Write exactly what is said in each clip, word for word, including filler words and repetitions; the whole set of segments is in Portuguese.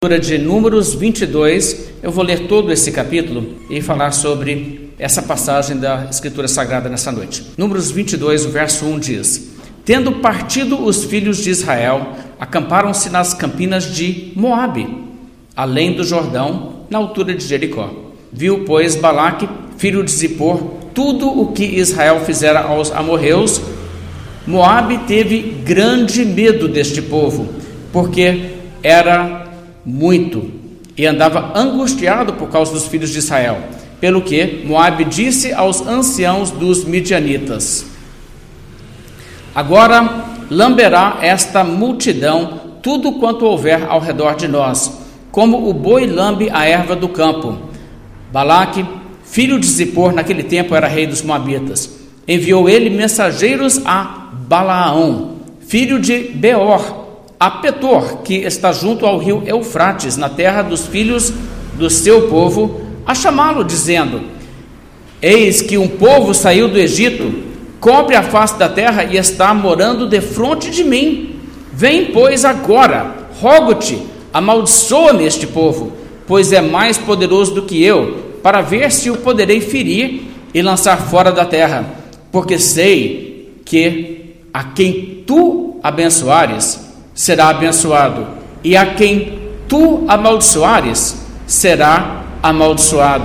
De Números vinte e dois, eu vou ler todo esse capítulo e falar sobre essa passagem da Escritura Sagrada nessa noite. Números vinte e dois, o verso um diz: Tendo partido os filhos de Israel, acamparam-se nas campinas de Moabe, além do Jordão, na altura de Jericó. Viu, pois, Balaque, filho de Zippor, tudo o que Israel fizera aos amorreus. Moabe teve grande medo deste povo, porque era muito, e andava angustiado por causa dos filhos de Israel. Pelo que Moabe disse aos anciãos dos midianitas: Agora lamberá esta multidão tudo quanto houver ao redor de nós, como o boi lambe a erva do campo. Balaque, filho de Zippor, naquele tempo era rei dos Moabitas. Enviou ele mensageiros a Balaão, filho de Beor, a Petor, que está junto ao rio Eufrates, na terra dos filhos do seu povo, a chamá-lo, dizendo: Eis que um povo saiu do Egito, cobre a face da terra e está morando defronte de mim. Vem, pois, agora, rogo-te, amaldiçoa-me este povo, pois é mais poderoso do que eu, para ver se o poderei ferir e lançar fora da terra, porque sei que a quem tu abençoares será abençoado, e a quem tu amaldiçoares será amaldiçoado.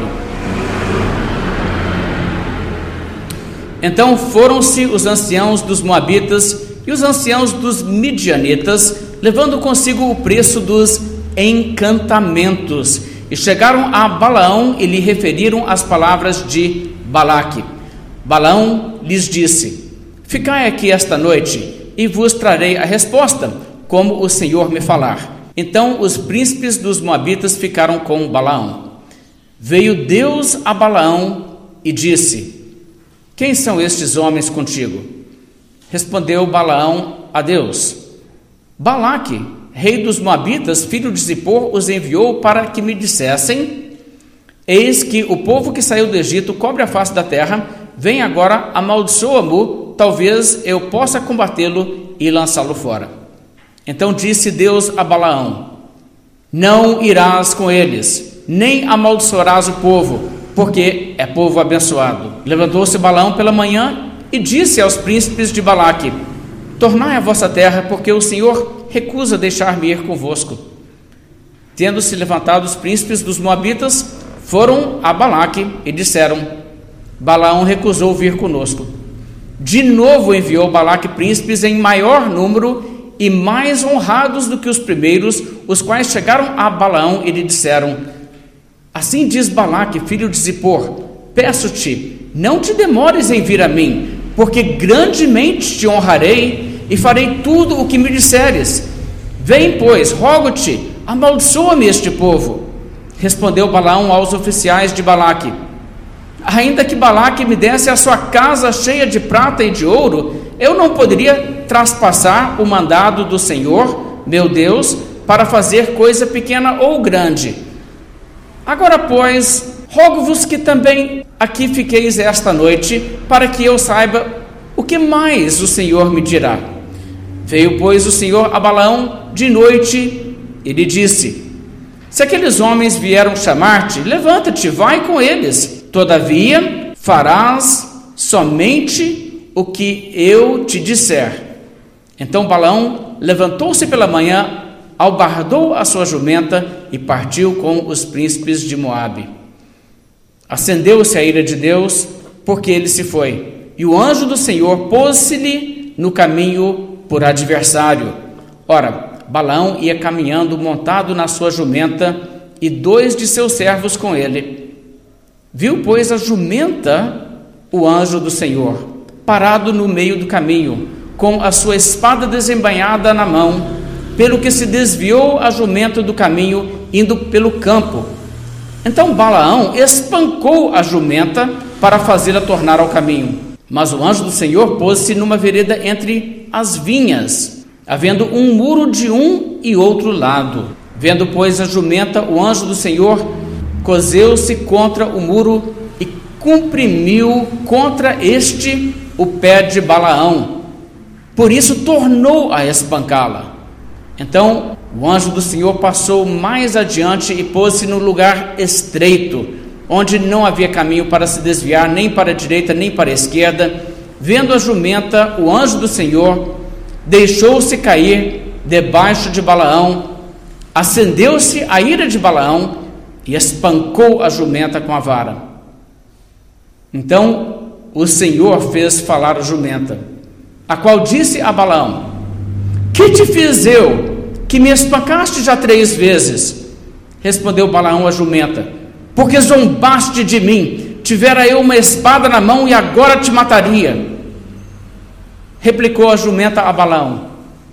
Então foram-se os anciãos dos Moabitas e os anciãos dos Midianitas, levando consigo o preço dos encantamentos, e chegaram a Balaão e lhe referiram as palavras de Balaque. Balaão lhes disse: Ficai aqui esta noite, e vos trarei a resposta, como o Senhor me falar. Então os príncipes dos Moabitas ficaram com Balaão. Veio Deus a Balaão e disse: Quem são estes homens contigo? Respondeu Balaão a Deus: Balaque, rei dos Moabitas, filho de Zippor, os enviou para que me dissessem: Eis que o povo que saiu do Egito cobre a face da terra, vem agora, amaldiçoa-mo, talvez eu possa combatê-lo e lançá-lo fora. Então disse Deus a Balaão: Não irás com eles, nem amaldiçoarás o povo, porque é povo abençoado. Levantou-se Balaão pela manhã e disse aos príncipes de Balaque: Tornai a vossa terra, porque o Senhor recusa deixar-me ir convosco. Tendo-se levantado os príncipes dos Moabitas, foram a Balaque e disseram: Balaão recusou vir conosco. De novo enviou Balaque príncipes em maior número e mais honrados do que os primeiros, os quais chegaram a Balaão e lhe disseram: Assim diz Balaque, filho de Zippor: Peço-te, não te demores em vir a mim, porque grandemente te honrarei e farei tudo o que me disseres. Vem, pois, rogo-te, amaldiçoa-me este povo. Respondeu Balaão aos oficiais de Balaque: Ainda que Balaque me desse a sua casa cheia de prata e de ouro, eu não poderia traspassar o mandado do Senhor, meu Deus, para fazer coisa pequena ou grande. Agora, pois, rogo-vos que também aqui fiqueis esta noite, para que eu saiba o que mais o Senhor me dirá. Veio, pois, o Senhor a Balaão de noite e lhe disse: Se aqueles homens vieram chamar-te, levanta-te, vai com eles. Todavia, farás somente o que eu te disser. Então Balaão levantou-se pela manhã, albardou a sua jumenta e partiu com os príncipes de Moabe. Acendeu-se a ira de Deus, porque ele se foi, e o anjo do Senhor pôs-se-lhe no caminho por adversário. Ora, Balaão ia caminhando montado na sua jumenta, e dois de seus servos com ele. Viu, pois, a jumenta o anjo do Senhor, parado no meio do caminho, com a sua espada desembainhada na mão, pelo que se desviou a jumenta do caminho, indo pelo campo. Então Balaão espancou a jumenta para fazê-la tornar ao caminho. Mas o anjo do Senhor pôs-se numa vereda entre as vinhas, havendo um muro de um e outro lado. Vendo, pois, a jumenta, o anjo do Senhor coseu-se contra o muro e comprimiu contra este o pé de Balaão. Por isso tornou a espancá-la. Então O anjo do Senhor passou mais adiante e pôs-se no lugar estreito, onde não havia caminho para se desviar, nem para a direita, nem para a esquerda. Vendo a jumenta, o anjo do Senhor deixou-se cair debaixo de Balaão, acendeu-se a ira de Balaão e espancou a jumenta com a vara. Então o Senhor fez falar a jumenta, a qual disse a Balaão: que te fiz eu, que me espancaste já três vezes? Respondeu Balaão à jumenta: porque zombaste de mim, tivera eu uma espada na mão e agora te mataria. Replicou a jumenta a Balaão: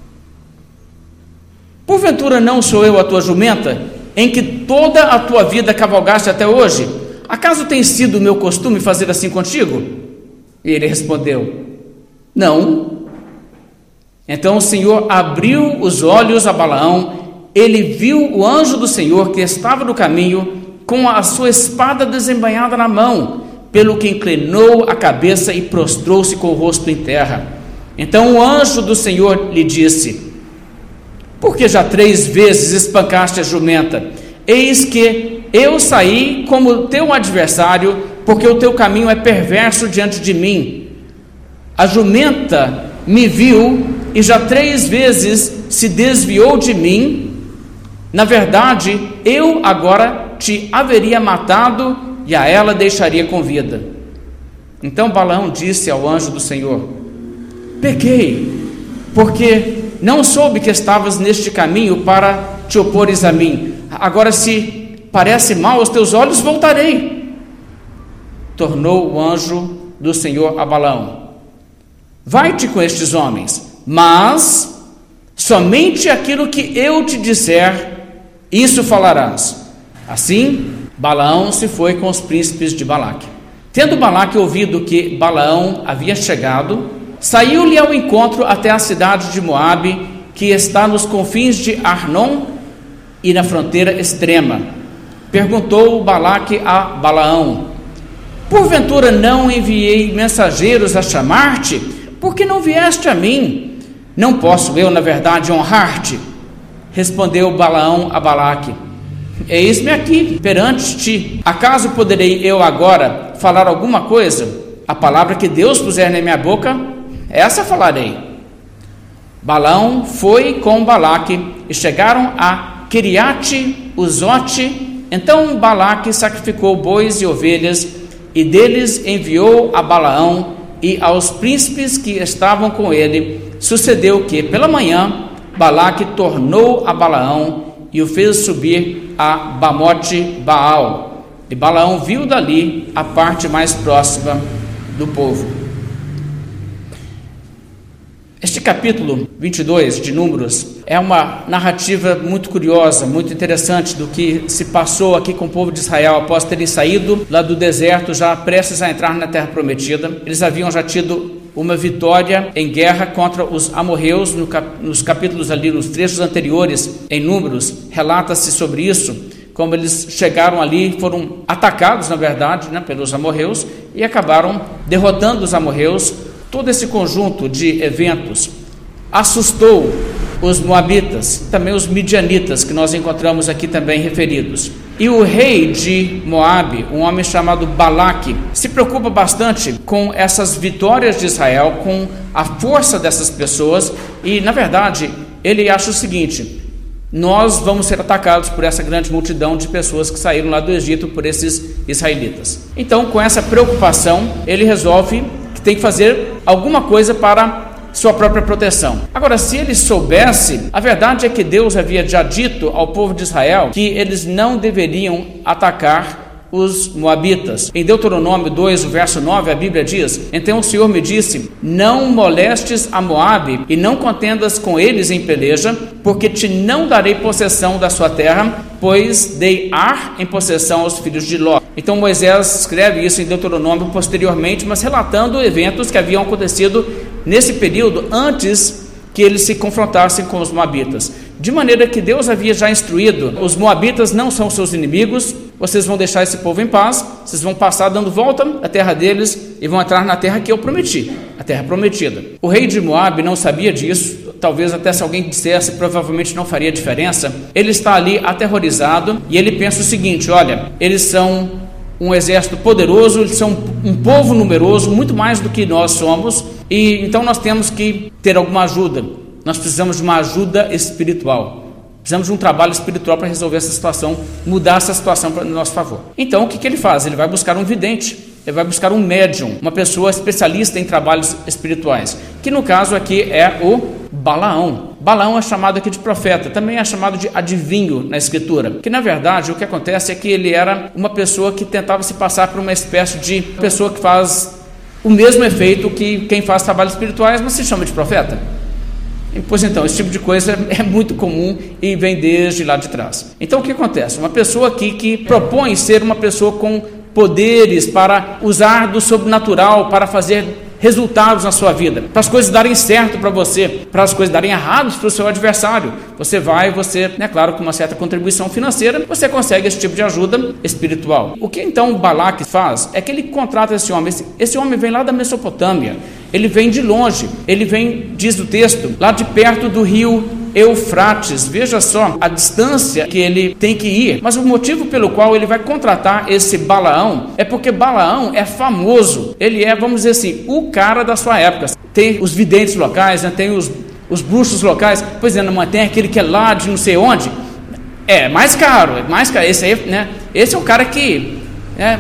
porventura não sou eu a tua jumenta, em que toda a tua vida cavalgaste até hoje? Acaso tem sido o meu costume fazer assim contigo? E ele respondeu: não. Então o Senhor abriu os olhos a Balaão, ele viu o anjo do Senhor que estava no caminho, com a sua espada desembainhada na mão, pelo que inclinou a cabeça e prostrou-se com o rosto em terra. Então o anjo do Senhor lhe disse: porque já três vezes espancaste a jumenta? Eis que eu saí como teu adversário, porque o teu caminho é perverso diante de mim. A jumenta me viu e já três vezes se desviou de mim. Na verdade, eu agora te haveria matado e a ela deixaria com vida. Então Balaão disse ao anjo do Senhor: pequei, porque não soube que estavas neste caminho para te opores a mim. Agora, se parece mal aos teus olhos, voltarei. Tornou o anjo do Senhor a Balaão: vai-te com estes homens, mas somente aquilo que eu te disser, isso falarás. Assim, Balaão se foi com os príncipes de Balaque. Tendo Balaque ouvido que Balaão havia chegado, saiu-lhe ao encontro até a cidade de Moabe, que está nos confins de Arnon e na fronteira extrema. Perguntou Balaque a Balaão: porventura não enviei mensageiros a chamar-te? Por que não vieste a mim? Não posso eu, na verdade, honrar-te? Respondeu Balaão a Balaque: eis-me aqui perante ti. Acaso poderei eu agora falar alguma coisa? A palavra que Deus puser na minha boca, essa falarei. Balaão foi com Balaque e chegaram a Quiriate-Uzote. Então Balaque sacrificou bois e ovelhas e deles enviou a Balaão e aos príncipes que estavam com ele. Sucedeu que pela manhã Balaque tornou a Balaão e o fez subir a Bamote Baal. E Balaão viu dali a parte mais próxima do povo. Este capítulo vinte e dois de Números é uma narrativa muito curiosa, muito interessante do que se passou aqui com o povo de Israel após terem saído lá do deserto, já prestes a entrar na terra prometida. Eles haviam já tido uma vitória em guerra contra os amorreus. No cap, nos capítulos ali, nos trechos anteriores em Números, relata-se sobre isso, como eles chegaram ali, foram atacados na verdade, né, pelos amorreus e acabaram derrotando os amorreus. Todo esse conjunto de eventos assustou os moabitas, também os midianitas, que nós encontramos aqui também referidos. E o rei de Moabe, um homem chamado Balaque, se preocupa bastante com essas vitórias de Israel, com a força dessas pessoas, e na verdade ele acha o seguinte: nós vamos ser atacados por essa grande multidão de pessoas que saíram lá do Egito por esses israelitas. Então, com essa preocupação, ele resolve que tem que fazer alguma coisa para sua própria proteção. Agora, se ele soubesse, a verdade é que Deus havia já dito ao povo de Israel que eles não deveriam atacar os moabitas. Em Deuteronômio dois, o verso nove, a Bíblia diz: então o Senhor me disse: não molestes a Moabe e não contendas com eles em peleja, porque te não darei possessão da sua terra, pois dei Ar em possessão aos filhos de Ló. Então Moisés escreve isso em Deuteronômio posteriormente, mas relatando eventos que haviam acontecido nesse período antes que eles se confrontassem com os moabitas. De maneira que Deus havia já instruído: os moabitas não são seus inimigos, vocês vão deixar esse povo em paz, vocês vão passar dando volta à terra deles e vão entrar na terra que eu prometi, a terra prometida. O rei de Moabe não sabia disso, talvez até se alguém dissesse, provavelmente não faria diferença. Ele está ali aterrorizado e ele pensa o seguinte: olha, eles são um exército poderoso, eles são um povo numeroso, muito mais do que nós somos, e então nós temos que ter alguma ajuda. Nós precisamos de uma ajuda espiritual. Precisamos de um trabalho espiritual para resolver essa situação, mudar essa situação para nosso favor. Então, o que, que ele faz? Ele vai buscar um vidente, ele vai buscar um médium, uma pessoa especialista em trabalhos espirituais, que no caso aqui é o Balaão. Balaão é chamado aqui de profeta, também é chamado de adivinho na escritura, que na verdade o que acontece é que ele era uma pessoa que tentava se passar por uma espécie de pessoa que faz o mesmo efeito que quem faz trabalhos espirituais, mas se chama de profeta. Pois então, esse tipo de coisa é muito comum e vem desde lá de trás. Então o que acontece? Uma pessoa aqui que propõe ser uma pessoa com poderes para usar do sobrenatural para fazer resultados na sua vida, para as coisas darem certo para você, para as coisas darem errados para o seu adversário. Você vai, você, né, claro, com uma certa contribuição financeira, você consegue esse tipo de ajuda espiritual. O que então Balaque faz é que ele contrata esse homem. Esse, esse homem vem lá da Mesopotâmia, ele vem de longe, ele vem, diz o texto, lá de perto do rio Eufrates. Veja só a distância que ele tem que ir. Mas o motivo pelo qual ele vai contratar esse Balaão é porque Balaão é famoso. Ele é, vamos dizer assim, o cara da sua época. Tem os videntes locais, né? Tem os, os bruxos locais. Pois é, não tem aquele que é lá de não sei onde. É mais caro, é mais caro. Esse aí, né? Esse é o cara que, né,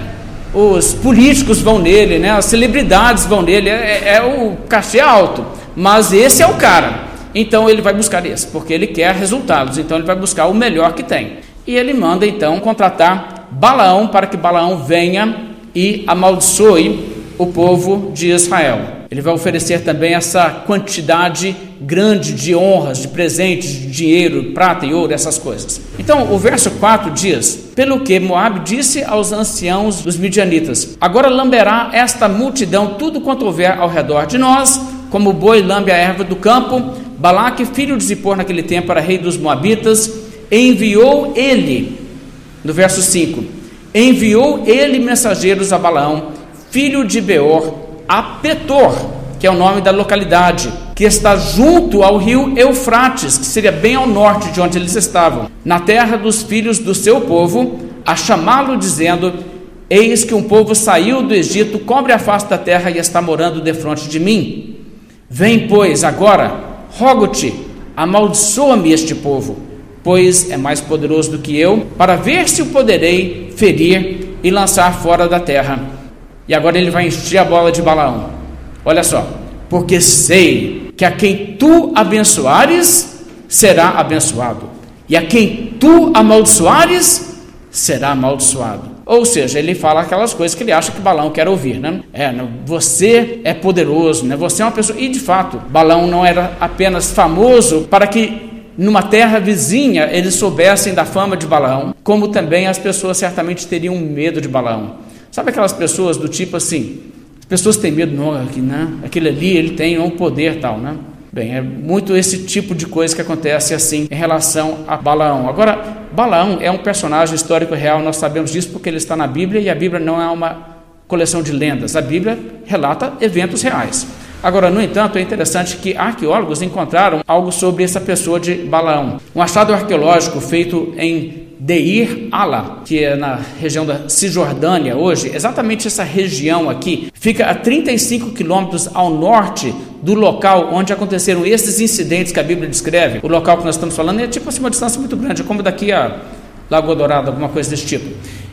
os políticos vão nele, né? As celebridades vão nele. É, é o cachê alto. Mas esse é o cara. Então ele vai buscar esse, porque ele quer resultados, então ele vai buscar o melhor que tem. E ele manda então contratar Balaão para que Balaão venha e amaldiçoe o povo de Israel. Ele vai oferecer também essa quantidade grande de honras, de presentes, de dinheiro, prata e ouro, essas coisas. Então o verso quatro diz: pelo que Moabe disse aos anciãos dos midianitas: agora lamberá esta multidão tudo quanto houver ao redor de nós, como o boi lambe a erva do campo. Balaque, filho de Zippor, naquele tempo era rei dos Moabitas, enviou ele, no verso cinco, enviou ele mensageiros a Balaão, filho de Beor, a Petor, que é o nome da localidade, que está junto ao rio Eufrates, que seria bem ao norte de onde eles estavam, na terra dos filhos do seu povo, a chamá-lo dizendo: eis que um povo saiu do Egito, cobre a face da terra e está morando defronte de mim. Vem, pois, agora, rogo-te, amaldiçoa-me este povo, pois é mais poderoso do que eu, para ver se o poderei ferir e lançar fora da terra. E agora ele vai encher a bola de Balaão. Olha só: porque sei que a quem tu abençoares será abençoado, e a quem tu amaldiçoares será amaldiçoado. Ou seja, ele fala aquelas coisas que ele acha que Balaão quer ouvir, né? É, você é poderoso, né? Você é uma pessoa... E de fato, Balaão não era apenas famoso para que numa terra vizinha eles soubessem da fama de Balaão, como também as pessoas certamente teriam medo de Balaão. Sabe aquelas pessoas do tipo assim, as pessoas têm medo, não, né? Aquele ali, ele tem um poder tal, né? Bem, é muito esse tipo de coisa que acontece assim em relação a Balaão. Agora, Balaão é um personagem histórico real, nós sabemos disso porque ele está na Bíblia, e a Bíblia não é uma coleção de lendas, a Bíblia relata eventos reais. Agora, no entanto, é interessante que arqueólogos encontraram algo sobre essa pessoa de Balaão. Um achado arqueológico feito em Deir Ala, que é na região da Cisjordânia hoje, exatamente essa região aqui, fica a trinta e cinco quilômetros ao norte do local onde aconteceram esses incidentes que a Bíblia descreve. O local que nós estamos falando é tipo assim, uma distância muito grande, é como daqui a Lagoa Dourada, alguma coisa desse tipo.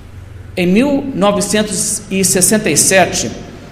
Em mil novecentos e sessenta e sete,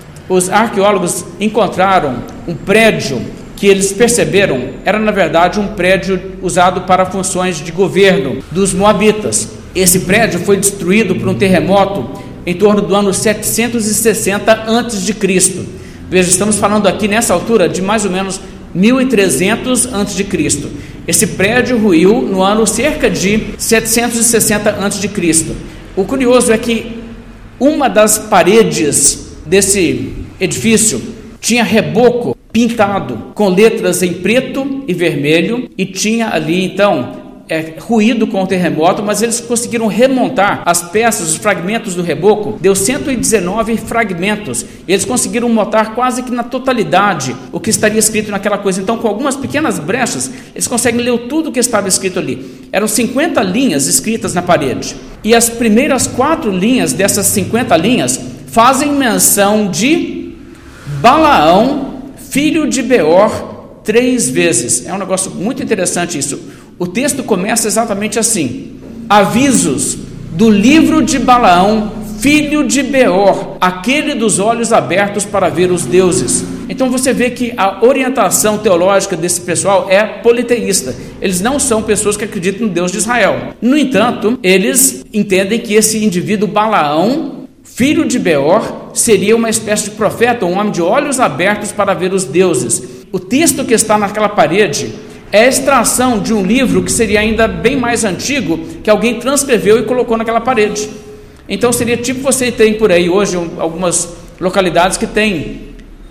os arqueólogos encontraram um prédio que eles perceberam era, na verdade, um prédio usado para funções de governo dos Moabitas. Esse prédio foi destruído por um terremoto em torno do ano setecentos e sessenta antes de Cristo. Veja, estamos falando aqui nessa altura de mais ou menos mil e trezentos antes de Cristo. Esse prédio ruiu no ano cerca de setecentos e sessenta antes de Cristo. O curioso é que uma das paredes desse edifício tinha reboco pintado com letras em preto e vermelho, e tinha ali então é, ruído com o terremoto, mas eles conseguiram remontar as peças, os fragmentos do reboco. Deu cento e dezenove fragmentos. Eles conseguiram montar quase que na totalidade o que estaria escrito naquela coisa. Então, com algumas pequenas brechas, eles conseguem ler tudo o que estava escrito ali. Eram cinquenta linhas escritas na parede. E as primeiras quatro linhas dessas cinquenta linhas fazem menção de Balaão, filho de Beor, três vezes. É um negócio muito interessante isso. O texto começa exatamente assim: avisos do livro de Balaão, filho de Beor, aquele dos olhos abertos para ver os deuses. Então você vê que a orientação teológica desse pessoal é politeísta. Eles não são pessoas que acreditam no Deus de Israel. No entanto, eles entendem que esse indivíduo Balaão, filho de Beor, seria uma espécie de profeta, um homem de olhos abertos para ver os deuses. O texto que está naquela parede é a extração de um livro que seria ainda bem mais antigo, que alguém transcreveu e colocou naquela parede. Então seria tipo, você tem por aí hoje algumas localidades que têm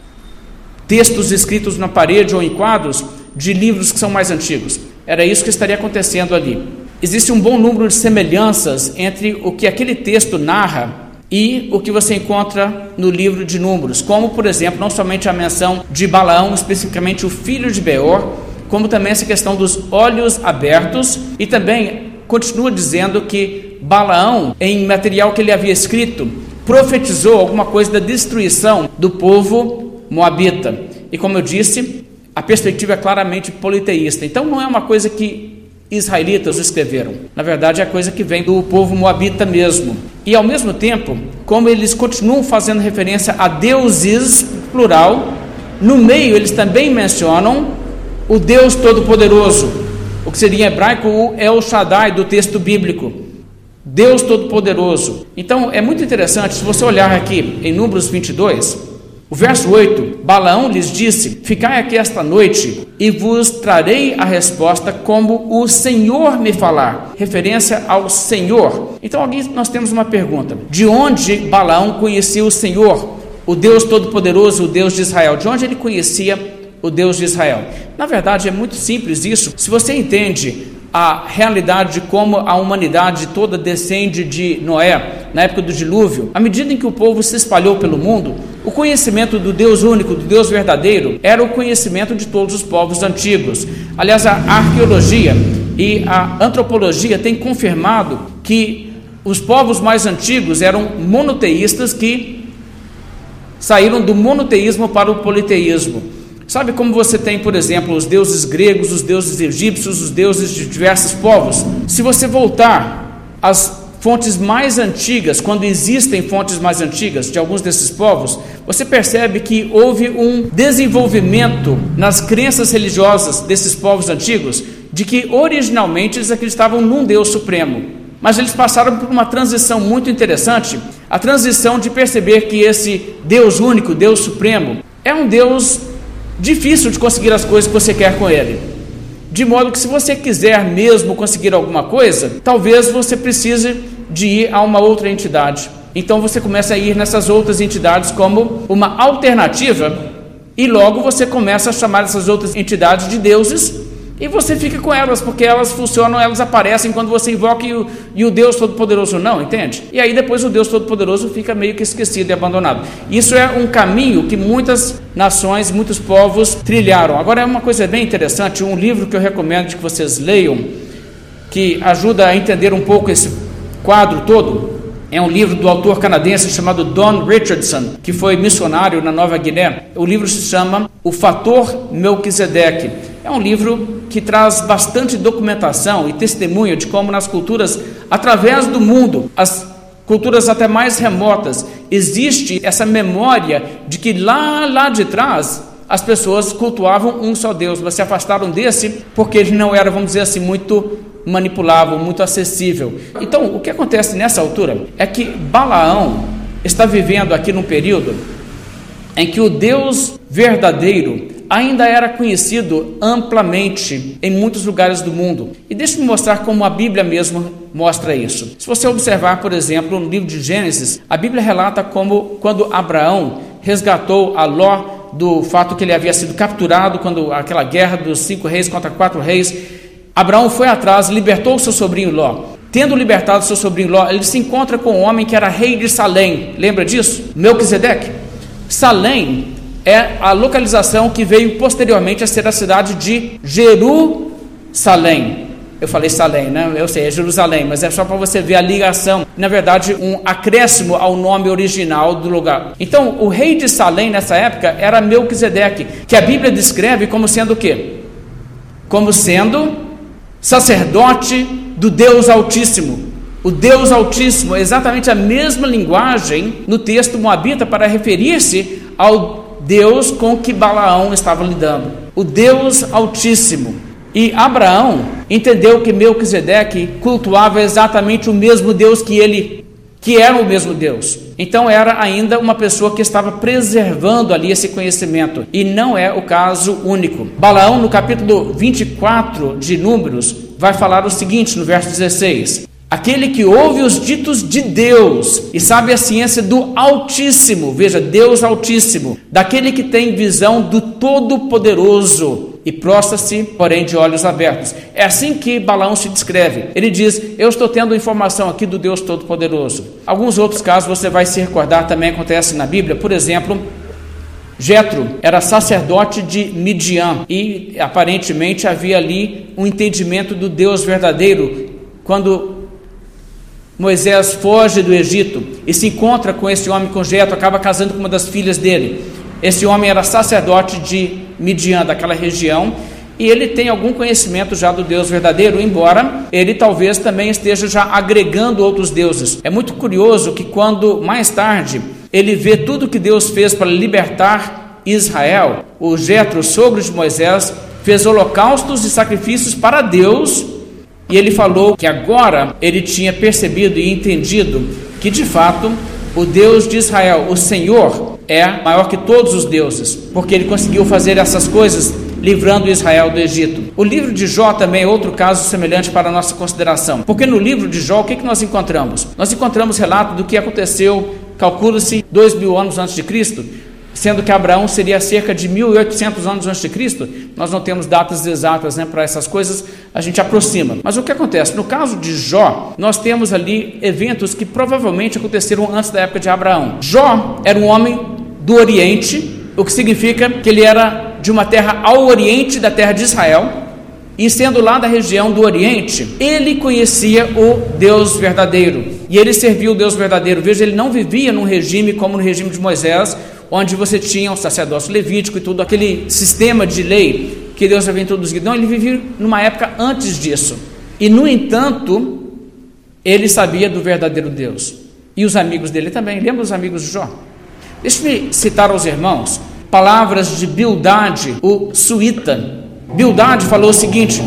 textos escritos na parede ou em quadros de livros que são mais antigos. Era isso que estaria acontecendo ali. Existe um bom número de semelhanças entre o que aquele texto narra e o que você encontra no livro de Números, como, por exemplo, não somente a menção de Balaão, especificamente o filho de Beor, como também essa questão dos olhos abertos, e também continua dizendo que Balaão, em material que ele havia escrito, profetizou alguma coisa da destruição do povo moabita. E como eu disse, a perspectiva é claramente politeísta. Então não é uma coisa que israelitas escreveram. Na verdade, é a coisa que vem do povo moabita mesmo. E ao mesmo tempo, como eles continuam fazendo referência a deuses, plural, no meio eles também mencionam o Deus Todo-Poderoso, o que seria em hebraico o El Shaddai do texto bíblico. Deus Todo-Poderoso. Então é muito interessante, se você olhar aqui em Números vinte e dois, o verso oito, Balaão lhes disse: ficai aqui esta noite e vos trarei a resposta como o Senhor me falar. Referência ao Senhor. Então aqui nós temos uma pergunta: de onde Balaão conhecia o Senhor, o Deus Todo-Poderoso, o Deus de Israel? De onde ele conhecia o Deus de Israel? Na verdade é muito simples isso. Se você entende a realidade de como a humanidade toda descende de Noé, na época do dilúvio, à medida em que o povo se espalhou pelo mundo, o conhecimento do Deus único, do Deus verdadeiro, era o conhecimento de todos os povos antigos. Aliás, a arqueologia e a antropologia têm confirmado que os povos mais antigos eram monoteístas que saíram do monoteísmo para o politeísmo. Sabe como você tem, por exemplo, os deuses gregos, os deuses egípcios, os deuses de diversos povos? Se você voltar às fontes mais antigas, quando existem fontes mais antigas de alguns desses povos, você percebe que houve um desenvolvimento nas crenças religiosas desses povos antigos, de que originalmente eles acreditavam num Deus supremo. Mas eles passaram por uma transição muito interessante, a transição de perceber que esse Deus único, Deus supremo, é um Deus difícil de conseguir as coisas que você quer com ele. De modo que se você quiser mesmo conseguir alguma coisa, talvez você precise de ir a uma outra entidade. Então você começa a ir nessas outras entidades como uma alternativa e logo você começa a chamar essas outras entidades de deuses e você fica com elas, porque elas funcionam, elas aparecem quando você invoca e o, e o Deus Todo-Poderoso não, entende? E aí depois o Deus Todo-Poderoso fica meio que esquecido e abandonado. Isso é um caminho que muitas nações, muitos povos trilharam. Agora é uma coisa bem interessante, um livro que eu recomendo que vocês leiam, que ajuda a entender um pouco esse quadro todo, é um livro do autor canadense chamado Don Richardson, que foi missionário na Nova Guiné. O livro se chama O Fator Melquisedeque. É um livro que traz bastante documentação e testemunho de como nas culturas, através do mundo, as culturas até mais remotas, existe essa memória de que lá, lá de trás, as pessoas cultuavam um só Deus, mas se afastaram desse porque ele não era, vamos dizer assim, muito manipulável, muito acessível. Então, o que acontece nessa altura é que Balaão está vivendo aqui num período em que o Deus verdadeiro ainda era conhecido amplamente em muitos lugares do mundo. E deixa eu mostrar como a Bíblia mesmo mostra isso. Se você observar, por exemplo, no livro de Gênesis, a Bíblia relata como quando Abraão resgatou a Ló do fato que ele havia sido capturado quando aquela guerra dos cinco reis contra quatro reis, Abraão foi atrás, libertou o seu sobrinho Ló. Tendo libertado seu sobrinho Ló, ele se encontra com um homem que era rei de Salém. Lembra disso? Melquisedeque. Salém é a localização que veio posteriormente a ser a cidade de Jerusalém. Eu falei Salém, né? Eu sei, é Jerusalém, mas é só para você ver a ligação. Na verdade, um acréscimo ao nome original do lugar. Então, o rei de Salém nessa época era Melquisedeque, que a Bíblia descreve como sendo o quê? Como sendo sacerdote do Deus Altíssimo. O Deus Altíssimo é exatamente a mesma linguagem no texto moabita para referir-se ao Deus com que Balaão estava lidando. O Deus Altíssimo. E Abraão entendeu que Melquisedeque cultuava exatamente o mesmo Deus que ele, que era o mesmo Deus. Então era ainda uma pessoa que estava preservando ali esse conhecimento. E não é o caso único. Balaão, no capítulo vinte e quatro de Números, vai falar o seguinte, no verso dezesseis. Aquele que ouve os ditos de Deus e sabe a ciência do Altíssimo, veja, Deus Altíssimo, daquele que tem visão do Todo-Poderoso e prostra-se, porém, de olhos abertos. É assim que Balaão se descreve. Ele diz, eu estou tendo informação aqui do Deus Todo-Poderoso. Alguns outros casos você vai se recordar também acontecem na Bíblia. Por exemplo, Jetro era sacerdote de Midian e aparentemente havia ali um entendimento do Deus verdadeiro. Quando Moisés foge do Egito e se encontra com esse homem, com Jetro, acaba casando com uma das filhas dele. Esse homem era sacerdote de Midian, daquela região, e ele tem algum conhecimento já do Deus verdadeiro, embora ele talvez também esteja já agregando outros deuses. É muito curioso que quando mais tarde ele vê tudo que Deus fez para libertar Israel, o Jetro, sogro de Moisés, fez holocaustos e sacrifícios para Deus. E ele falou que agora ele tinha percebido e entendido que de fato o Deus de Israel, o Senhor, é maior que todos os deuses, porque ele conseguiu fazer essas coisas livrando Israel do Egito. O livro de Jó também é outro caso semelhante para a nossa consideração, porque no livro de Jó o que, que nós encontramos? Nós encontramos relato do que aconteceu, calcula-se dois mil anos antes de Cristo, sendo que Abraão seria cerca de mil e oitocentos anos antes de Cristo. Nós não temos datas exatas, né, para essas coisas, a gente aproxima. Mas o que acontece? No caso de Jó, nós temos ali eventos que provavelmente aconteceram antes da época de Abraão. Jó era um homem do Oriente, o que significa que ele era de uma terra ao Oriente da terra de Israel, e sendo lá da região do Oriente, ele conhecia o Deus verdadeiro, e ele servia o Deus verdadeiro. Veja, ele não vivia num regime como no regime de Moisés, onde você tinha o sacerdócio levítico e tudo aquele sistema de lei que Deus havia introduzido. Não, ele vivia numa época antes disso. E, no entanto, ele sabia do verdadeiro Deus. E os amigos dele também. Lembra os amigos de Jó? Deixe-me citar aos irmãos palavras de Bildade, o suíta. Bildade falou o seguinte: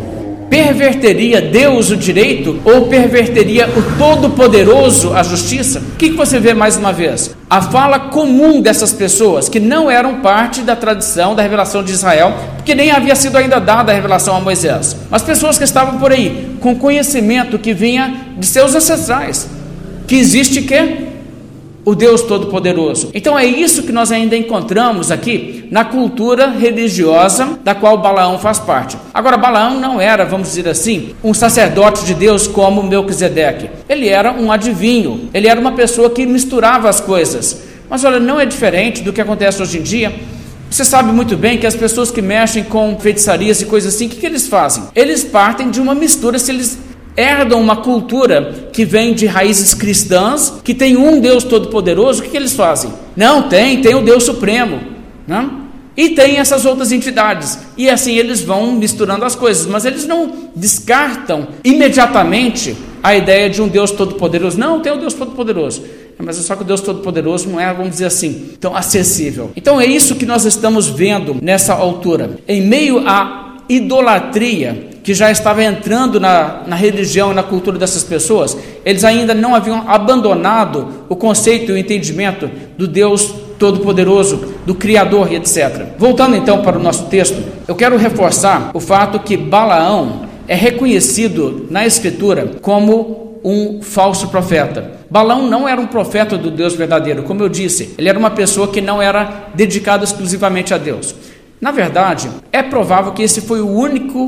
perverteria Deus o direito ou perverteria o Todo-Poderoso a justiça? O que, que você vê mais uma vez? A fala comum dessas pessoas que não eram parte da tradição da revelação de Israel, porque nem havia sido ainda dada a revelação a Moisés, mas pessoas que estavam por aí com conhecimento que vinha de seus ancestrais, que existe que o Deus Todo-Poderoso. Então é isso que nós ainda encontramos aqui na cultura religiosa da qual Balaão faz parte. Agora, Balaão não era, vamos dizer assim, um sacerdote de Deus como Melquisedeque. Ele era um adivinho, ele era uma pessoa que misturava as coisas. Mas olha, não é diferente do que acontece hoje em dia. Você sabe muito bem que as pessoas que mexem com feitiçarias e coisas assim, o que, que eles fazem? Eles partem de uma mistura. Se eles herdam uma cultura que vem de raízes cristãs, que tem um Deus Todo-Poderoso, o que, que eles fazem? Não, tem, tem o Deus Supremo, né? E tem essas outras entidades, e assim eles vão misturando as coisas, mas eles não descartam imediatamente a ideia de um Deus Todo-Poderoso. Não, tem o Deus Todo-Poderoso, mas é só que o Deus Todo-Poderoso não é, vamos dizer assim, tão acessível. Então é isso que nós estamos vendo nessa altura, em meio à idolatria que já estava entrando na, na religião e na cultura dessas pessoas. Eles ainda não haviam abandonado o conceito e o entendimento do Deus Todo-Poderoso, do Criador e etcétera. Voltando então para o nosso texto, eu quero reforçar o fato que Balaão é reconhecido na Escritura como um falso profeta. Balaão não era um profeta do Deus verdadeiro, como eu disse, ele era uma pessoa que não era dedicada exclusivamente a Deus. Na verdade, é provável que esse foi o único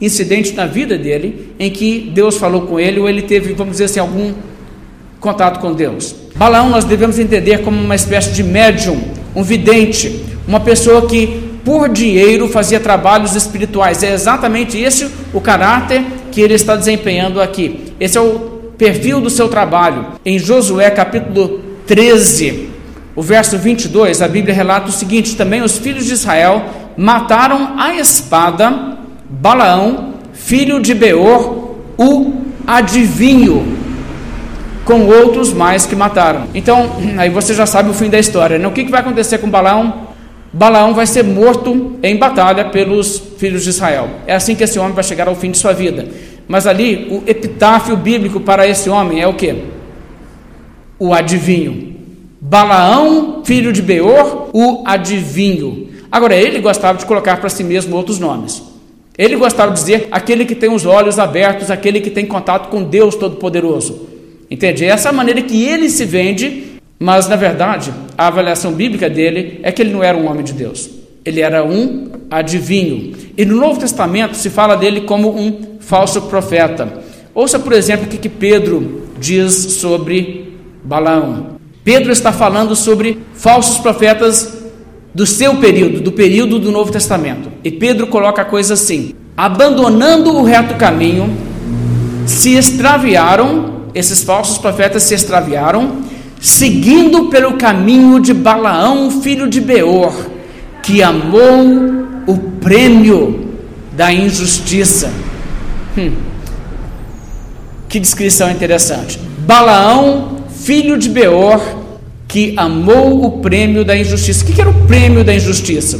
incidente na vida dele em que Deus falou com ele ou ele teve, vamos dizer assim, algum contato com Deus. Balaão nós devemos entender como uma espécie de médium, um vidente, uma pessoa que por dinheiro fazia trabalhos espirituais. É exatamente esse o caráter que ele está desempenhando aqui. Esse é o perfil do seu trabalho. Em Josué capítulo treze, o verso vinte e dois, a Bíblia relata o seguinte: também os filhos de Israel mataram a espada Balaão, filho de Beor, o adivinho, com outros mais que mataram. Então, aí você já sabe o fim da história, né? O que, que vai acontecer com Balaão? Balaão vai ser morto em batalha pelos filhos de Israel. É assim que esse homem vai chegar ao fim de sua vida. Mas ali, o epitáfio bíblico para esse homem é o quê? O adivinho. Balaão, filho de Beor, o adivinho. Agora, ele gostava de colocar para si mesmo outros nomes. Ele gostava de dizer aquele que tem os olhos abertos, aquele que tem contato com Deus Todo-Poderoso. Entende? Essa é a maneira que ele se vende, mas na verdade, a avaliação bíblica dele é que ele não era um homem de Deus. Ele era um adivinho. E no Novo Testamento se fala dele como um falso profeta. Ouça, por exemplo, o que Pedro diz sobre Balaão. Pedro está falando sobre falsos profetas do seu período, do período do Novo Testamento. E Pedro coloca a coisa assim: abandonando o reto caminho, se extraviaram, esses falsos profetas se extraviaram, seguindo pelo caminho de Balaão, filho de Beor, que amou o prêmio da injustiça. Hum. Que descrição interessante. Balaão, filho de Beor, que amou o prêmio da injustiça. O que era o prêmio da injustiça?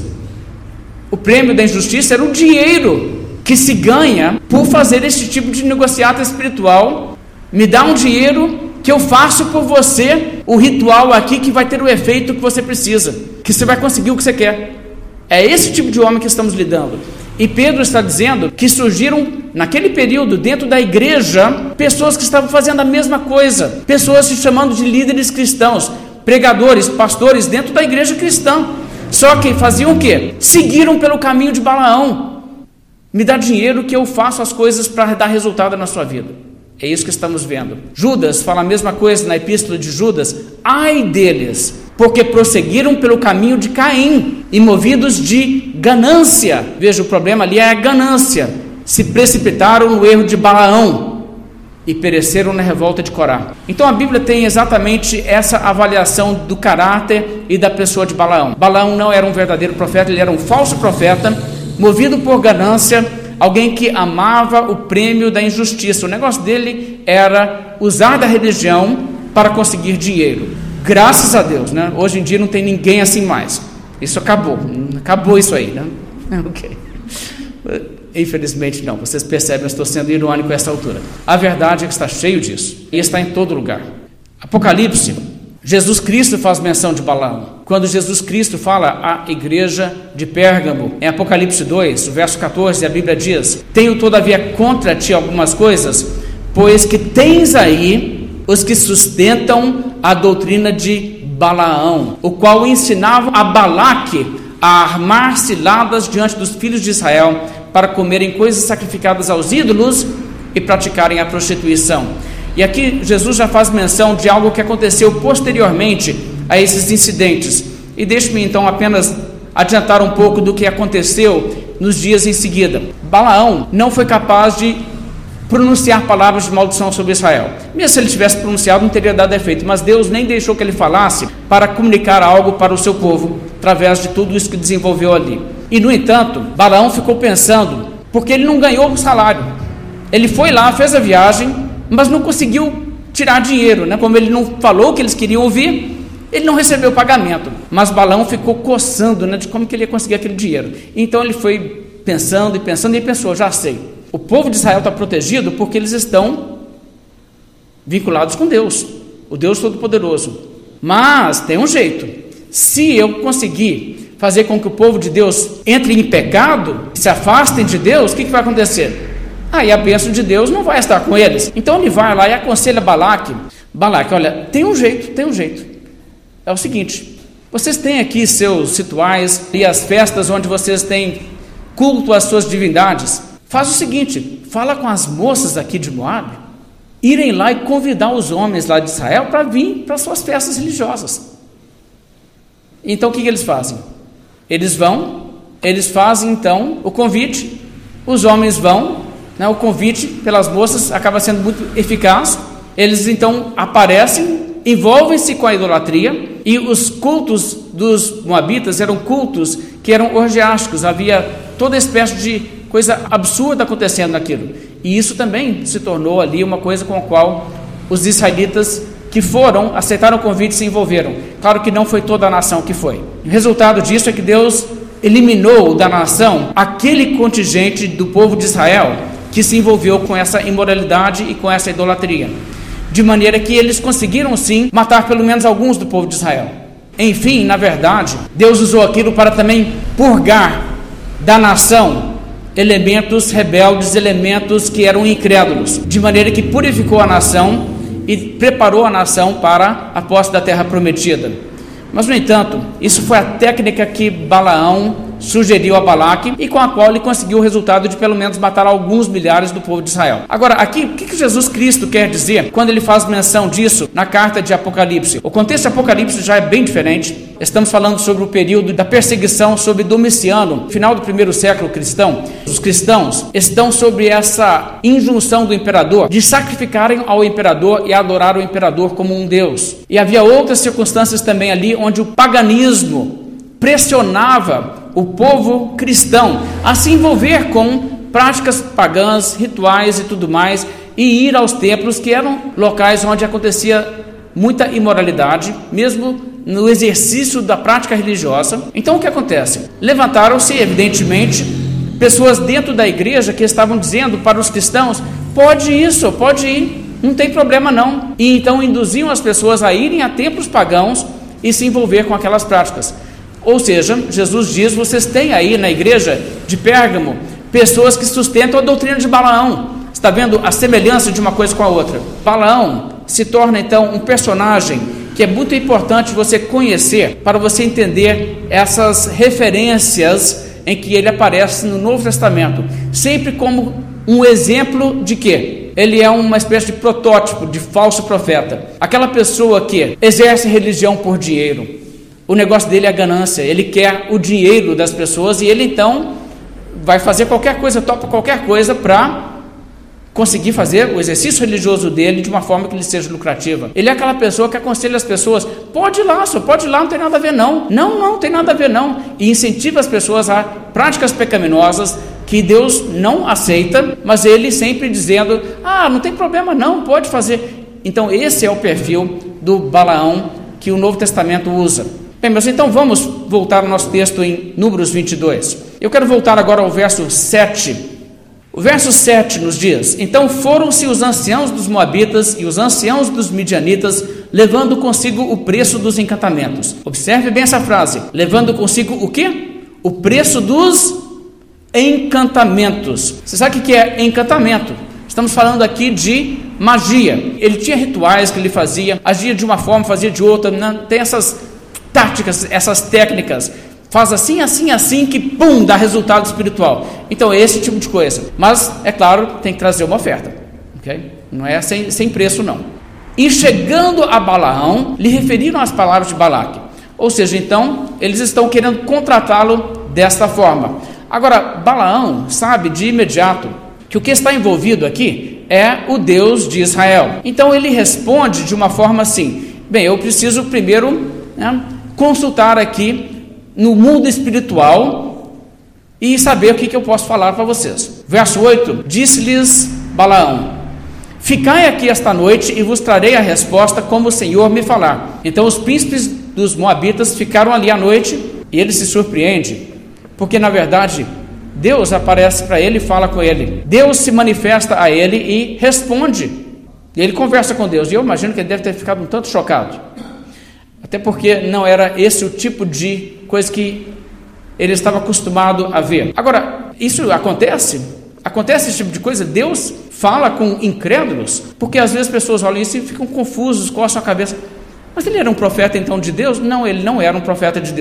O prêmio da injustiça era o dinheiro que se ganha por fazer esse tipo de negociata espiritual. Me dá um dinheiro que eu faço por você, o ritual aqui que vai ter o efeito que você precisa, que você vai conseguir o que você quer. É esse tipo de homem que estamos lidando. E Pedro está dizendo que surgiram naquele período dentro da igreja pessoas que estavam fazendo a mesma coisa, pessoas se chamando de líderes cristãos, pregadores, pastores dentro da igreja cristã. Só que faziam o quê? Seguiram pelo caminho de Balaão. Me dá dinheiro que eu faço as coisas para dar resultado na sua vida. É isso que estamos vendo. Judas fala a mesma coisa na epístola de Judas. Ai deles, porque prosseguiram pelo caminho de Caim, e movidos de ganância. Veja, o problema ali é a ganância. Se precipitaram no erro de Balaão e pereceram na revolta de Corá. Então a Bíblia tem exatamente essa avaliação do caráter e da pessoa de Balaão. Balaão não era um verdadeiro profeta, ele era um falso profeta, movido por ganância, alguém que amava o prêmio da injustiça. O negócio dele era usar da religião para conseguir dinheiro. Graças a Deus, né? Hoje em dia não tem ninguém assim mais. Isso acabou. Acabou isso aí, né? Ok. Infelizmente não. Vocês percebem, eu estou sendo irônico a essa altura. A verdade é que está cheio disso. E está em todo lugar. Apocalipse, Jesus Cristo faz menção de Balaão. Quando Jesus Cristo fala à igreja de Pérgamo, em Apocalipse dois, o verso catorze, a Bíblia diz: tenho todavia contra ti algumas coisas, pois que tens aí os que sustentam a doutrina de Balaão, o qual ensinava a Balaque a armar ciladas diante dos filhos de Israel, para comerem coisas sacrificadas aos ídolos e praticarem a prostituição. E aqui Jesus já faz menção de algo que aconteceu posteriormente a esses incidentes. E deixe-me então apenas adiantar um pouco do que aconteceu nos dias em seguida. Balaão não foi capaz de pronunciar palavras de maldição sobre Israel. Mesmo se ele tivesse pronunciado, não teria dado efeito, mas Deus nem deixou que ele falasse para comunicar algo para o seu povo, através de tudo isso que desenvolveu ali. E no entanto, Balaão ficou pensando, porque ele não ganhou o salário. Ele foi lá, fez a viagem, mas não conseguiu tirar dinheiro, né? Como ele não falou o que eles queriam ouvir, ele não recebeu pagamento. Mas Balaão ficou coçando, né, de como que ele ia conseguir aquele dinheiro. Então ele foi pensando e pensando e pensou: já sei. O povo de Israel está protegido porque eles estão vinculados com Deus, o Deus Todo-Poderoso. Mas tem um jeito. Se eu conseguir fazer com que o povo de Deus entre em pecado, se afastem de Deus, o que, que vai acontecer? Aí a bênção de Deus não vai estar com eles. Então ele vai lá e aconselha Balaque. Balaque, olha, tem um jeito, tem um jeito. É o seguinte: vocês têm aqui seus rituais e as festas onde vocês têm culto às suas divindades. faz o seguinte, fala com as moças aqui de Moabe, irem lá e convidar os homens lá de Israel para vir para suas festas religiosas. Então o que, que eles fazem? Eles vão, eles fazem então o convite, os homens vão, né, o convite pelas moças acaba sendo muito eficaz, eles então aparecem, envolvem-se com a idolatria, e os cultos dos moabitas eram cultos que eram orgiásticos, havia toda espécie de coisa absurda acontecendo naquilo, e isso também se tornou ali uma coisa com a qual os israelitas que foram, aceitaram o convite e se envolveram. Claro que não foi toda a nação que foi. O resultado disso é que Deus eliminou da nação aquele contingente do povo de Israel que se envolveu com essa imoralidade e com essa idolatria, de maneira que eles conseguiram sim matar pelo menos alguns do povo de Israel. Enfim, na verdade, Deus usou aquilo para também purgar da nação elementos rebeldes, elementos que eram incrédulos, de maneira que purificou a nação e preparou a nação para a posse da terra prometida. Mas, no entanto, isso foi a técnica que Balaão sugeriu a Balaque e com a qual ele conseguiu o resultado de pelo menos matar alguns milhares do povo de Israel. Agora, aqui, o que que Jesus Cristo quer dizer quando ele faz menção disso na carta de Apocalipse? O contexto de Apocalipse já é bem diferente. Estamos falando sobre o período da perseguição sobre Domiciano, final do primeiro século cristão. Os cristãos estão sobre essa injunção do imperador de sacrificarem ao imperador e adorar o imperador como um deus. E havia outras circunstâncias também ali onde o paganismo pressionava o povo cristão a se envolver com práticas pagãs, rituais e tudo mais, e ir aos templos, que eram locais onde acontecia muita imoralidade, mesmo no exercício da prática religiosa. Então o que acontece? Levantaram-se, evidentemente, pessoas dentro da igreja que estavam dizendo para os cristãos: pode isso, pode ir, não tem problema não. E então induziam as pessoas a irem a templos pagãos e se envolver com aquelas práticas. Ou seja, Jesus diz: vocês têm aí na igreja de Pérgamo pessoas que sustentam a doutrina de Balaão. Está vendo a semelhança de uma coisa com a outra? Balaão se torna então um personagem que é muito importante você conhecer para você entender essas referências em que ele aparece no Novo Testamento, sempre como um exemplo de quê? Ele é uma espécie de protótipo de falso profeta, aquela pessoa que exerce religião por dinheiro. O negócio dele é a ganância, ele quer o dinheiro das pessoas e ele então vai fazer qualquer coisa, topa qualquer coisa para conseguir fazer o exercício religioso dele de uma forma que lhe seja lucrativa. Ele é aquela pessoa que aconselha as pessoas: pode ir lá, só pode ir lá, não tem nada a ver não, não, não tem nada a ver não, e incentiva as pessoas a práticas pecaminosas que Deus não aceita, mas ele sempre dizendo: ah, não tem problema não, pode fazer. Então esse é o perfil do Balaão que o Novo Testamento usa. Bem, mas então vamos voltar ao nosso texto em Números vinte e dois. Eu quero voltar agora ao verso sete. O verso sete nos diz: então foram-se os anciãos dos moabitas e os anciãos dos midianitas, levando consigo o preço dos encantamentos. Observe bem essa frase: levando consigo o quê? O preço dos encantamentos. Você sabe o que é encantamento? Estamos falando aqui de magia. Ele tinha rituais que ele fazia, agia de uma forma, fazia de outra, né? Tem essas táticas, essas técnicas, faz assim, assim, assim, que pum, dá resultado espiritual. Então é esse tipo de coisa, mas é claro, tem que trazer uma oferta, ok? Não é sem, sem preço não. E chegando a Balaão, lhe referiram as palavras de Balaque, ou seja, então eles estão querendo contratá-lo desta forma. Agora, Balaão sabe de imediato que o que está envolvido aqui é o Deus de Israel. Então ele responde de uma forma assim: bem, eu preciso primeiro, né, consultar aqui no mundo espiritual e saber o que, que eu posso falar para vocês. Verso oito: disse-lhes Balaão: ficai aqui esta noite e vos trarei a resposta como o Senhor me falar. Então os príncipes dos moabitas ficaram ali à noite, e ele se surpreende, porque na verdade Deus aparece para ele e fala com ele. Deus se manifesta a ele e responde. Ele conversa com Deus, e eu imagino que ele deve ter ficado um tanto chocado, até porque não era esse o tipo de coisa que ele estava acostumado a ver. Agora, isso acontece? Acontece esse tipo de coisa? Deus fala com incrédulos? Porque às vezes as pessoas olham isso e ficam confusos, coçam a cabeça. Mas ele era um profeta então de Deus? Não, ele não era um profeta de Deus.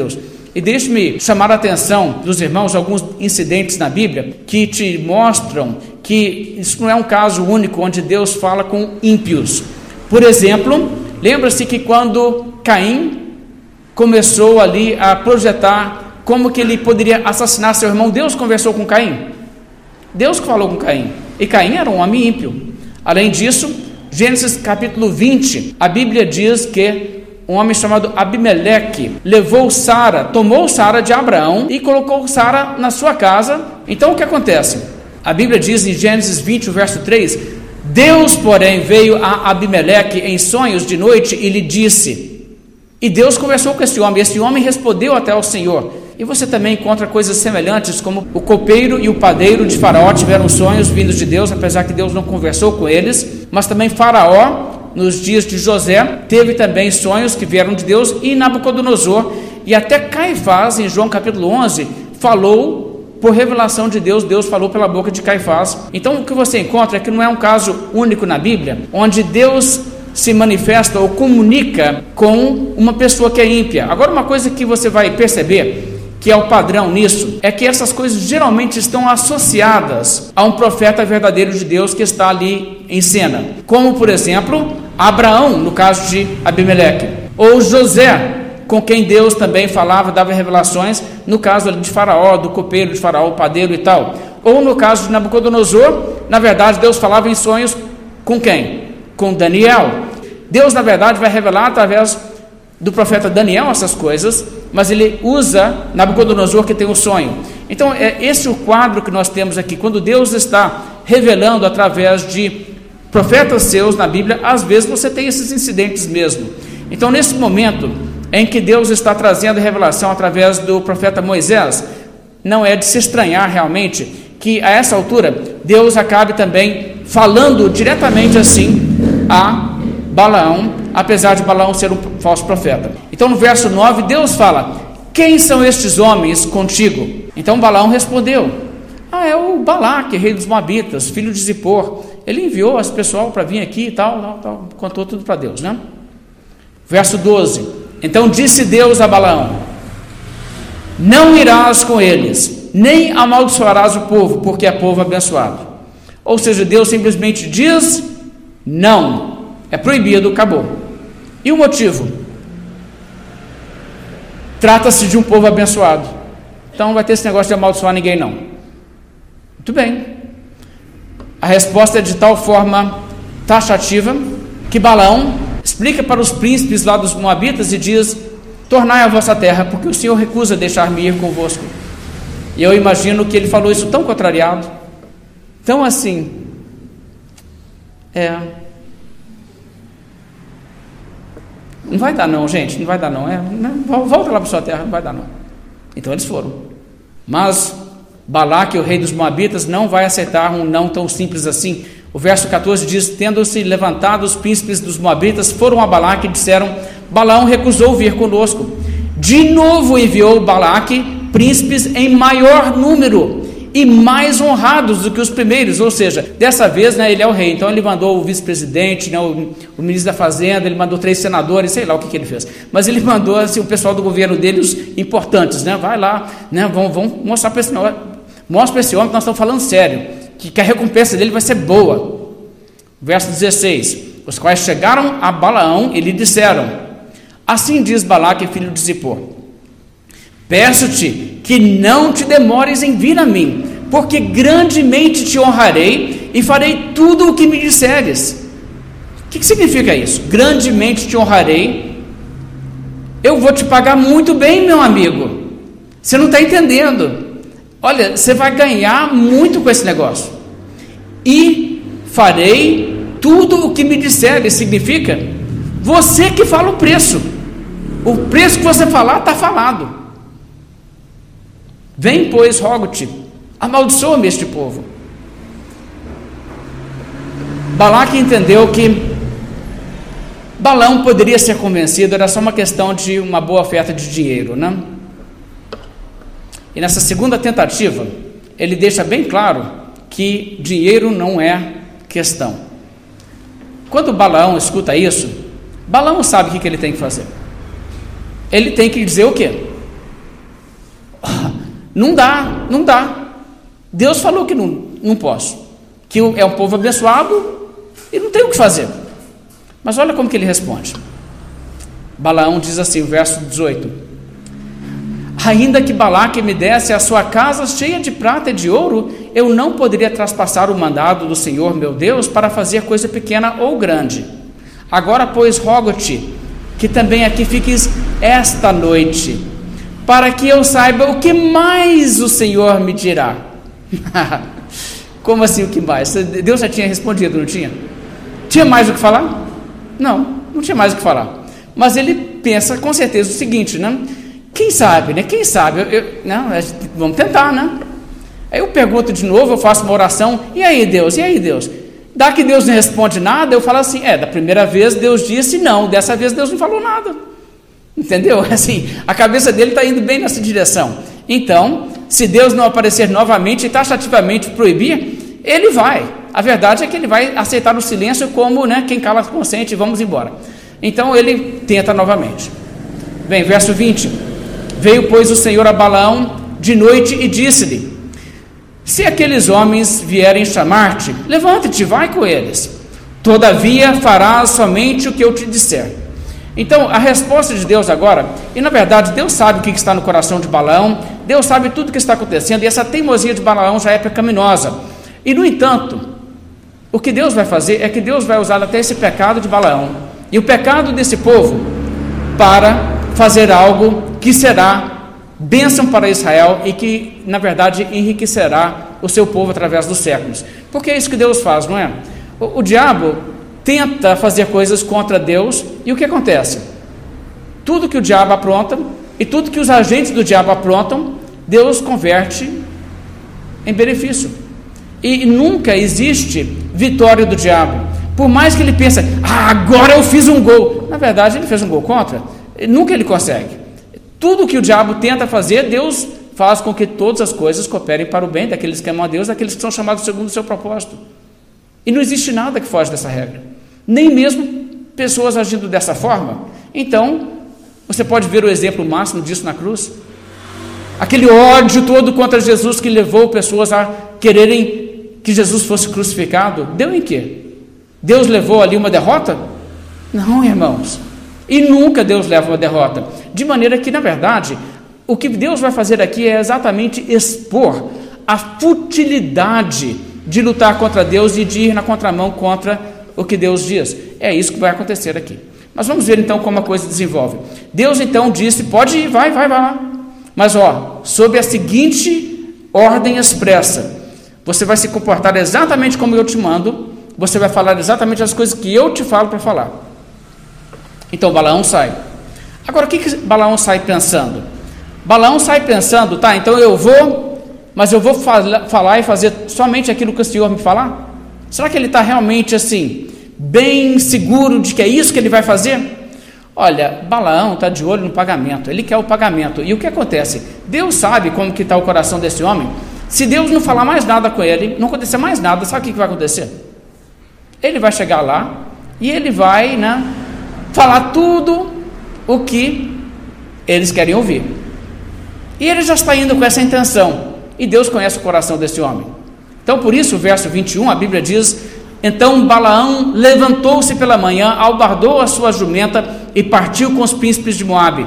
E deixe-me chamar a atenção dos irmãos alguns incidentes na Bíblia que te mostram que isso não é um caso único onde Deus fala com ímpios. Por exemplo, lembra-se que quando Caim começou ali a projetar como que ele poderia assassinar seu irmão, Deus conversou com Caim. Deus que falou com Caim. E Caim era um homem ímpio. Além disso, Gênesis capítulo vinte, a Bíblia diz que um homem chamado Abimeleque levou Sara, tomou Sara de Abraão e colocou Sara na sua casa. Então o que acontece? A Bíblia diz em Gênesis vinte, o verso três: Deus, porém, veio a Abimeleque em sonhos de noite e lhe disse. E Deus conversou com esse homem, esse homem respondeu até ao Senhor. E você também encontra coisas semelhantes, como o copeiro e o padeiro de Faraó tiveram sonhos vindos de Deus, apesar que Deus não conversou com eles. Mas também Faraó, nos dias de José, teve também sonhos que vieram de Deus, e Nabucodonosor, e até Caifás, em João capítulo onze, falou por revelação de Deus, Deus falou pela boca de Caifás. Então o que você encontra é que não é um caso único na Bíblia, onde Deus se manifesta ou comunica com uma pessoa que é ímpia. Agora, uma coisa que você vai perceber, que é o padrão nisso, é que essas coisas geralmente estão associadas a um profeta verdadeiro de Deus que está ali em cena, como por exemplo Abraão, no caso de Abimeleque, ou José, com quem Deus também falava, dava revelações, no caso de Faraó, do copeiro de Faraó, o padeiro e tal, ou no caso de Nabucodonosor, na verdade Deus falava em sonhos com quem? Com Daniel. Deus na verdade vai revelar através do profeta Daniel essas coisas, mas ele usa Nabucodonosor, que tem um sonho. Então é esse o quadro que nós temos aqui. Quando Deus está revelando através de profetas seus na Bíblia, às vezes você tem esses incidentes mesmo. Então nesse momento em que Deus está trazendo revelação através do profeta Moisés, não é de se estranhar realmente que a essa altura Deus acabe também falando diretamente assim a Balaão, apesar de Balaão ser um falso profeta. Então no verso nove Deus fala: quem são estes homens contigo? Então Balaão respondeu: ah, é o Balaque, rei dos Moabitas, filho de Zippor. Ele enviou as pessoal para vir aqui e tal, tal, tal, contou tudo para Deus, né? Verso doze: então disse Deus a Balaão: não irás com eles, nem amaldiçoarás o povo, porque é povo abençoado. Ou seja, Deus simplesmente diz não. É proibido, acabou. E o motivo? Trata-se de um povo abençoado. Então não vai ter esse negócio de amaldiçoar ninguém, não. Muito bem. A resposta é de tal forma taxativa que Balaão explica para os príncipes lá dos Moabitas e diz: tornai a vossa terra, porque o Senhor recusa deixar-me ir convosco. E eu imagino que ele falou isso tão contrariado, tão assim, é... não vai dar não, gente, não vai dar não, é, não, volta lá para sua terra, não vai dar não. Então eles foram. Mas Balaque, o rei dos Moabitas, não vai aceitar um não tão simples assim. O verso catorze diz: tendo-se levantado os príncipes dos Moabitas, foram a Balaque e disseram: Balaão recusou vir conosco. De novo enviou Balaque príncipes em maior número e mais honrados do que os primeiros, ou seja, dessa vez, né, ele é o rei, então ele mandou o vice-presidente, né, o, o ministro da fazenda, ele mandou três senadores, sei lá o que, que ele fez, mas ele mandou assim, o pessoal do governo dele, os importantes, né, vai lá, né, vão, vão mostrar para esse homem, mostra para esse homem que nós estamos falando sério, que, que a recompensa dele vai ser boa. Verso dezesseis: os quais chegaram a Balaão e lhe disseram: assim diz Balaque, filho de Zippor, peço-te que não te demores em vir a mim, porque grandemente te honrarei e farei tudo o que me disseres. O que, que significa isso? Grandemente te honrarei. Eu vou te pagar muito bem, meu amigo. Você não está entendendo. Olha, você vai ganhar muito com esse negócio. E farei tudo o que me disseres. Significa você que fala o preço. O preço que você falar está falado. Vem, pois, rogo-te, amaldiçoa-me este povo. Balaque entendeu que Balaão poderia ser convencido, era só uma questão de uma boa oferta de dinheiro, né? E nessa segunda tentativa, ele deixa bem claro que dinheiro não é questão. Quando Balaão escuta isso, Balaão sabe o que ele tem que fazer. Ele tem que dizer o quê? Não dá, não dá. Deus falou que não, não posso, que é um povo abençoado e não tem o que fazer. Mas olha como que ele responde. Balaão diz assim, o verso dezoito: ainda que Balaque me desse a sua casa cheia de prata e de ouro, eu não poderia traspassar o mandado do Senhor meu Deus para fazer coisa pequena ou grande. Agora, pois, rogo-te que também aqui fiques esta noite, para que eu saiba o que mais o Senhor me dirá. Como assim o que mais? Deus já tinha respondido, não tinha? Tinha mais o que falar? Não, não tinha mais o que falar. Mas ele pensa com certeza o seguinte, né? Quem sabe, né? Quem sabe? Eu, eu, não, vamos tentar, né? Aí eu pergunto de novo, eu faço uma oração. E aí, Deus? E aí, Deus? Dá que Deus não responde nada, eu falo assim, é, da primeira vez Deus disse não, dessa vez Deus não falou nada. Entendeu? Assim, a cabeça dele está indo bem nessa direção. Então, se Deus não aparecer novamente e taxativamente proibir, ele vai. A verdade é que ele vai aceitar o silêncio como, né, quem cala consente, vamos embora. Então ele tenta novamente. Bem, verso vinte. Veio, pois, o Senhor a Balaão de noite e disse-lhe: se aqueles homens vierem chamar-te, levanta-te, vai com eles. Todavia farás somente o que eu te disser. Então, a resposta de Deus agora, e na verdade Deus sabe o que está no coração de Balaão, Deus sabe tudo o que está acontecendo, e essa teimosia de Balaão já é pecaminosa. E no entanto, o que Deus vai fazer é que Deus vai usar até esse pecado de Balaão, e o pecado desse povo, para fazer algo que será bênção para Israel e que, na verdade, enriquecerá o seu povo através dos séculos. Porque é isso que Deus faz, não é? O, o diabo tenta fazer coisas contra Deus, e o que acontece? Tudo que o diabo apronta, e tudo que os agentes do diabo aprontam, Deus converte em benefício. E nunca existe vitória do diabo. Por mais que ele pense, ah, agora eu fiz um gol. Na verdade, ele fez um gol contra. Nunca ele consegue. Tudo que o diabo tenta fazer, Deus faz com que todas as coisas cooperem para o bem daqueles que amam a Deus, daqueles que são chamados segundo o seu propósito. E não existe nada que foge dessa regra. Nem mesmo pessoas agindo dessa forma. Então, você pode ver o exemplo máximo disso na cruz. Aquele ódio todo contra Jesus que levou pessoas a quererem que Jesus fosse crucificado, deu em quê? Deus levou ali uma derrota? Não, irmãos. E nunca Deus leva uma derrota. De maneira que, na verdade, o que Deus vai fazer aqui é exatamente expor a futilidade de lutar contra Deus e de ir na contramão contra o que Deus diz. É isso que vai acontecer aqui. Mas vamos ver então como a coisa desenvolve. Deus então disse, pode ir, vai, vai, vai lá. Mas ó, sob a seguinte ordem expressa, você vai se comportar exatamente como eu te mando, você vai falar exatamente as coisas que eu te falo para falar. Então Balaão sai. Agora o que, que Balaão sai pensando? Balaão sai pensando, tá, então eu vou, mas eu vou fala, falar e fazer somente aquilo que o Senhor me falar? Será que ele está realmente assim, bem seguro de que é isso que ele vai fazer? Olha, Balaão está de olho no pagamento, ele quer o pagamento. E o que acontece? Deus sabe como que está o coração desse homem. Se Deus não falar mais nada com ele, não acontecer mais nada, sabe o que, que vai acontecer? Ele vai chegar lá e ele vai, né, falar tudo o que eles querem ouvir. E ele já está indo com essa intenção. E Deus conhece o coração desse homem. Então, por isso, o verso vinte e um, a Bíblia diz: então Balaão levantou-se pela manhã, albardou a sua jumenta e partiu com os príncipes de Moabe.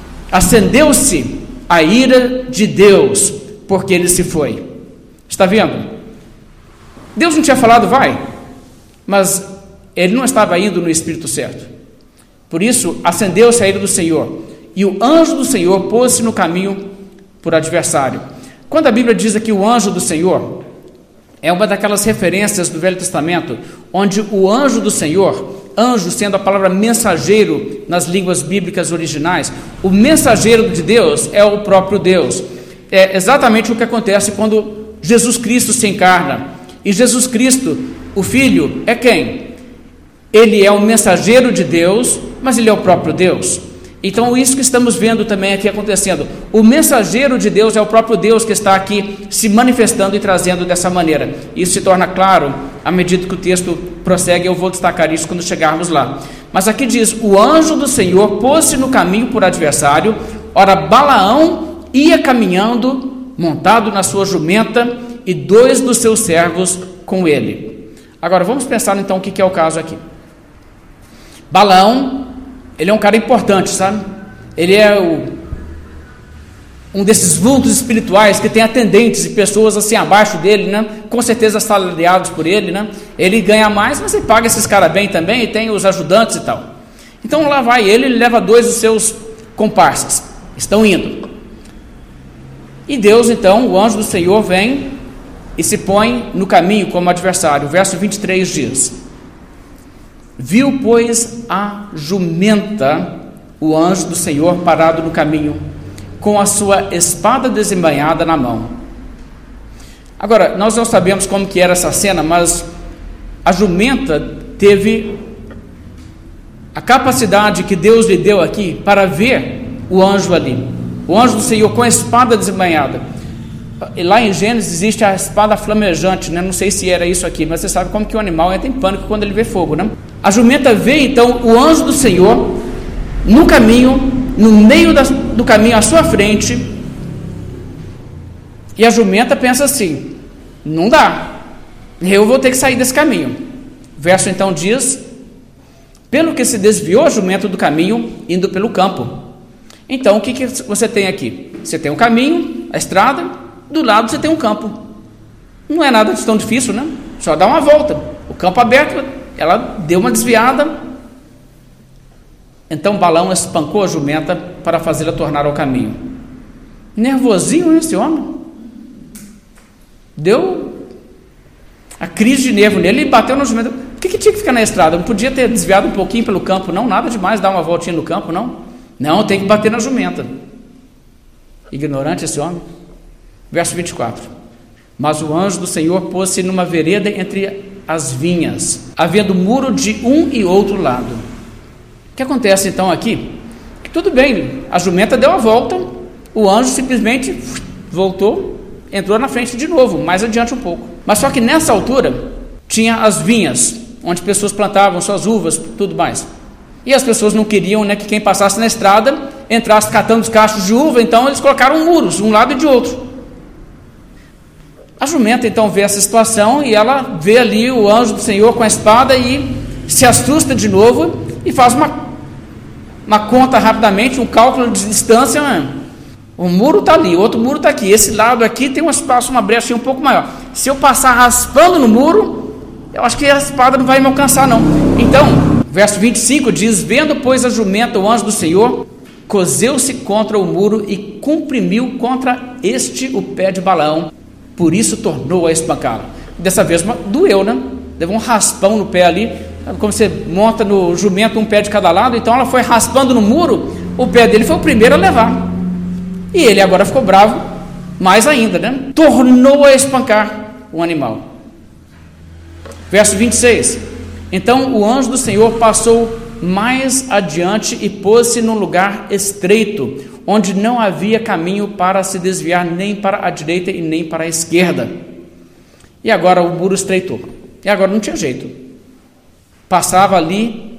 Acendeu-se a ira de Deus, porque ele se foi. Está vendo? Deus não tinha falado, vai, mas ele não estava indo no espírito certo. Por isso, acendeu-se a ira do Senhor, e o anjo do Senhor pôs-se no caminho por adversário. Quando a Bíblia diz aqui o anjo do Senhor, é uma daquelas referências do Velho Testamento, onde o anjo do Senhor, anjo sendo a palavra mensageiro nas línguas bíblicas originais, o mensageiro de Deus é o próprio Deus. É exatamente o que acontece quando Jesus Cristo se encarna. E Jesus Cristo, o Filho, é quem? Ele é o mensageiro de Deus, mas ele é o próprio Deus. Então, isso que estamos vendo também aqui acontecendo. O mensageiro de Deus é o próprio Deus que está aqui se manifestando e trazendo dessa maneira. Isso se torna claro à medida que o texto prossegue. Eu vou destacar isso quando chegarmos lá. Mas aqui diz: o anjo do Senhor pôs-se no caminho por adversário. Ora, Balaão ia caminhando montado na sua jumenta, e dois dos seus servos com ele. Agora vamos pensar então o que é o caso aqui. Balaão, ele é um cara importante, sabe? Ele é o, um desses vultos espirituais que tem atendentes e pessoas assim abaixo dele, né? Com certeza salariados por ele, né? Ele ganha mais, mas ele paga esses caras bem também, e tem os ajudantes e tal. Então lá vai ele, ele leva dois dos seus comparsas, estão indo. E Deus então, o anjo do Senhor vem e se põe no caminho como adversário. O verso vinte e três diz: viu, pois, a jumenta, o anjo do Senhor parado no caminho, com a sua espada desembainhada na mão. Agora, nós não sabemos como que era essa cena, mas a jumenta teve a capacidade que Deus lhe deu aqui para ver o anjo ali, o anjo do Senhor com a espada desembainhada. E lá em Gênesis existe a espada flamejante, né? Não sei se era isso aqui, mas você sabe como que o animal entra em pânico quando ele vê fogo, né? A jumenta vê então o anjo do Senhor no caminho, no meio da, do caminho à sua frente, e a jumenta pensa assim: não dá, eu vou ter que sair desse caminho. O verso então diz: pelo que se desviou a jumenta do caminho, indo pelo campo. Então o que, que você tem aqui? Você tem um caminho, a estrada, do lado você tem um campo. Não é nada de tão difícil, né? Só dá uma volta. O campo aberto, ela deu uma desviada. Então Balaão espancou a jumenta para fazê-la tornar ao caminho. Nervosinho esse homem. Deu a crise de nervo nele e bateu na jumenta. Por que, que tinha que ficar na estrada? Não podia ter desviado um pouquinho pelo campo, não? Nada demais dar uma voltinha no campo, não? Não, tem que bater na jumenta. Ignorante esse homem. Verso vinte e quatro: mas o anjo do Senhor pôs-se numa vereda entre as vinhas, havendo muro de um e outro lado. O que acontece então aqui? Que tudo bem, a jumenta deu a volta, o anjo simplesmente voltou, entrou na frente de novo, mais adiante um pouco. Mas só que nessa altura tinha as vinhas, onde pessoas plantavam suas uvas, tudo mais. E as pessoas não queriam, né, que quem passasse na estrada entrasse catando os cachos de uva, então eles colocaram muros, um lado e de outro. A jumenta então vê essa situação e ela vê ali o anjo do Senhor com a espada e se assusta de novo e faz uma, uma conta rapidamente, um cálculo de distância. O muro está ali, o outro muro está aqui, esse lado aqui tem um espaço, uma brecha um pouco maior. Se eu passar raspando no muro, eu acho que a espada não vai me alcançar não. Então, verso vinte e cinco diz: vendo pois a jumenta o anjo do Senhor, cozeu-se contra o muro e comprimiu contra este o pé de Balaão, por isso tornou a espancá-lo. Dessa vez doeu, né? Levou um raspão no pé ali, como você monta no jumento um pé de cada lado. Então ela foi raspando no muro, o pé dele foi o primeiro a levar, e ele agora ficou bravo mais ainda, né? Tornou a espancar o animal. Verso vinte e seis: então o anjo do Senhor passou mais adiante e pôs-se num lugar estreito, onde não havia caminho para se desviar nem para a direita e nem para a esquerda. E agora o muro estreitou. E agora não tinha jeito. Passava ali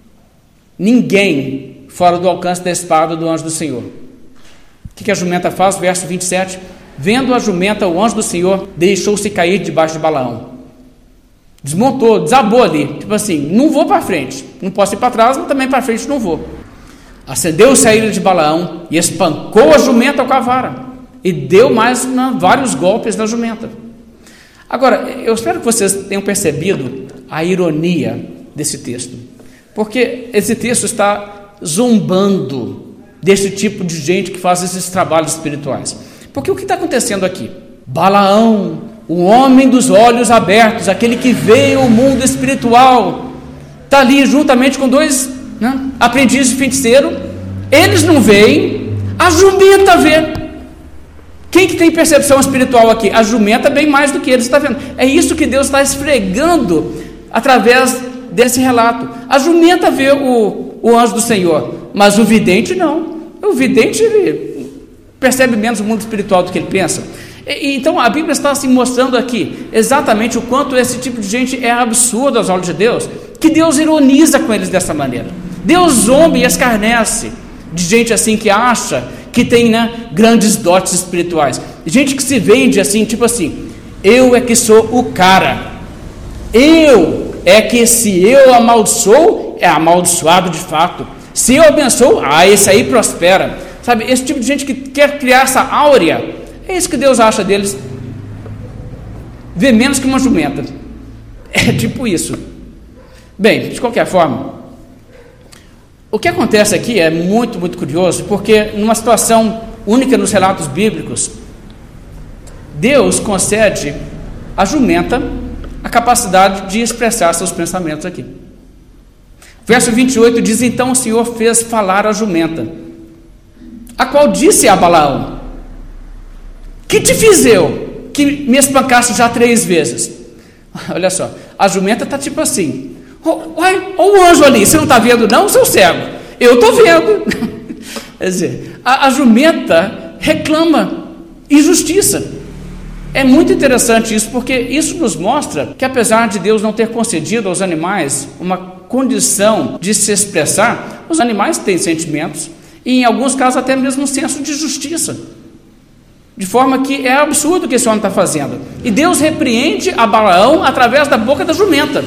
ninguém fora do alcance da espada do anjo do Senhor. O que, que a jumenta faz? Verso vinte e sete: vendo a jumenta, o anjo do Senhor deixou-se cair debaixo de Balaão. Desmontou, desabou ali. Tipo assim, não vou para frente. Não posso ir para trás, mas também para frente não vou. Acendeu-se a ira de Balaão e espancou a jumenta com a vara, e deu mais na, vários golpes na jumenta. Agora, eu espero que vocês tenham percebido a ironia desse texto, porque esse texto está zombando desse tipo de gente que faz esses trabalhos espirituais. Porque o que está acontecendo aqui? Balaão, o homem dos olhos abertos, aquele que vê o mundo espiritual, está ali juntamente com dois, né, aprendizes de feiticeiro. Eles não veem, a jumenta vê. Quem que tem percepção espiritual aqui? A jumenta bem mais do que eles, está vendo. É isso que Deus está esfregando através desse relato. A jumenta vê o, o anjo do Senhor, mas o vidente não. O vidente, ele percebe menos o mundo espiritual do que ele pensa. E, então a Bíblia está assim mostrando aqui exatamente o quanto esse tipo de gente é absurdo aos olhos de Deus, que Deus ironiza com eles dessa maneira. Deus zomba e escarnece de gente assim que acha que tem, né, grandes dotes espirituais. Gente que se vende assim, tipo assim, eu é que sou o cara. Eu é que se eu amaldiçoo, é amaldiçoado de fato. Se eu abençoo, ah, esse aí prospera. Sabe, esse tipo de gente que quer criar essa áurea, é isso que Deus acha deles. Vê menos que uma jumenta. É tipo isso. Bem, de qualquer forma, o que acontece aqui é muito, muito curioso, porque numa situação única nos relatos bíblicos, Deus concede à jumenta a capacidade de expressar seus pensamentos aqui. Verso vinte e oito diz: então o Senhor fez falar a jumenta, a qual disse a Balaão: que te fiz eu, que me espancaste já três vezes? Olha só, a jumenta está tipo assim: olha o anjo ali, você não está vendo não, seu cego? Eu estou vendo. Quer dizer, a, a jumenta reclama injustiça. É muito interessante isso, porque isso nos mostra que apesar de Deus não ter concedido aos animais uma condição de se expressar, os animais têm sentimentos e em alguns casos até mesmo um senso de justiça. De forma que é absurdo o que esse homem está fazendo. E Deus repreende a Balaão através da boca da jumenta.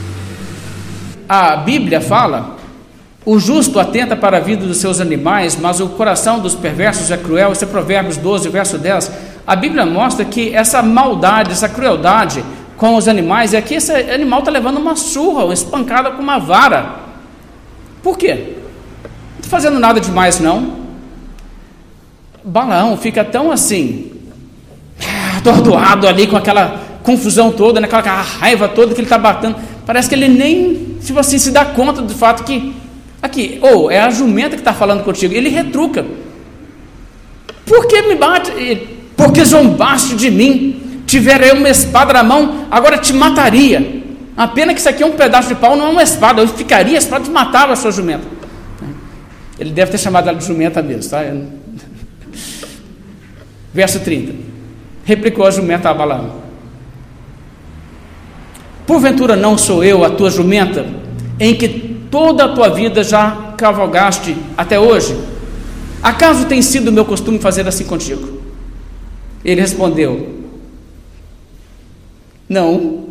A Bíblia fala: o justo atenta para a vida dos seus animais, mas o coração dos perversos é cruel. Esse é Provérbios doze, verso dez. A Bíblia mostra que essa maldade, essa crueldade com os animais é que esse animal está levando uma surra, uma espancada com uma vara. Por quê? Não está fazendo nada demais, não. Balaão fica tão assim, atordoado ali com aquela confusão toda, né, aquela, aquela raiva toda que ele está batendo. Parece que ele nem, tipo assim, se dá conta do fato que, aqui, ou oh, é a jumenta que está falando contigo. Ele retruca: por que me bate? Porque zombaste de mim, tivera eu uma espada na mão, agora te mataria. A pena que isso aqui é um pedaço de pau, não é uma espada. Eu ficaria, a espada te matava a sua jumenta. Ele deve ter chamado ela de jumenta mesmo, tá? Verso trinta. Replicou a jumenta a Balaão: porventura não sou eu a tua jumenta, em que toda a tua vida já cavalgaste até hoje? Acaso tem sido o meu costume fazer assim contigo? Ele respondeu: não.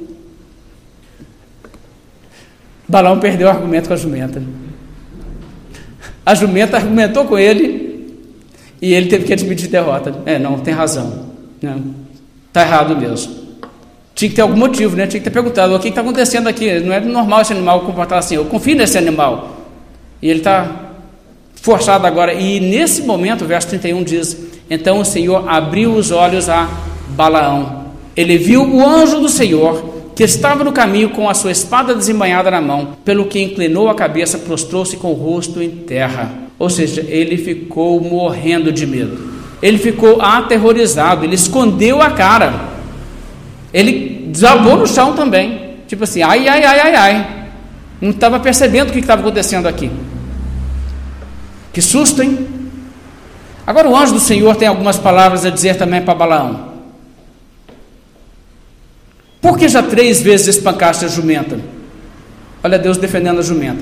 Balaão perdeu o argumento com a jumenta. A jumenta argumentou com ele e ele teve que admitir derrota. É, não, tem razão. Está errado mesmo. Tinha que ter algum motivo, né? Tinha que ter perguntado: o que está acontecendo aqui? Não é normal esse animal comportar assim. Eu confio nesse animal. E ele está forçado agora. E nesse momento, o verso trinta e um diz: então o Senhor abriu os olhos a Balaão. Ele viu o anjo do Senhor, que estava no caminho com a sua espada desembainhada na mão, pelo que inclinou a cabeça, prostrou-se com o rosto em terra. Ou seja, ele ficou morrendo de medo. Ele ficou aterrorizado, ele escondeu a cara. Ele desabou no chão também. Tipo assim, ai, ai, ai, ai, ai. Não estava percebendo o que estava acontecendo aqui. Que susto, hein? Agora o anjo do Senhor tem algumas palavras a dizer também para Balaão. Por que já três vezes espancaste a jumenta? Olha Deus defendendo a jumenta.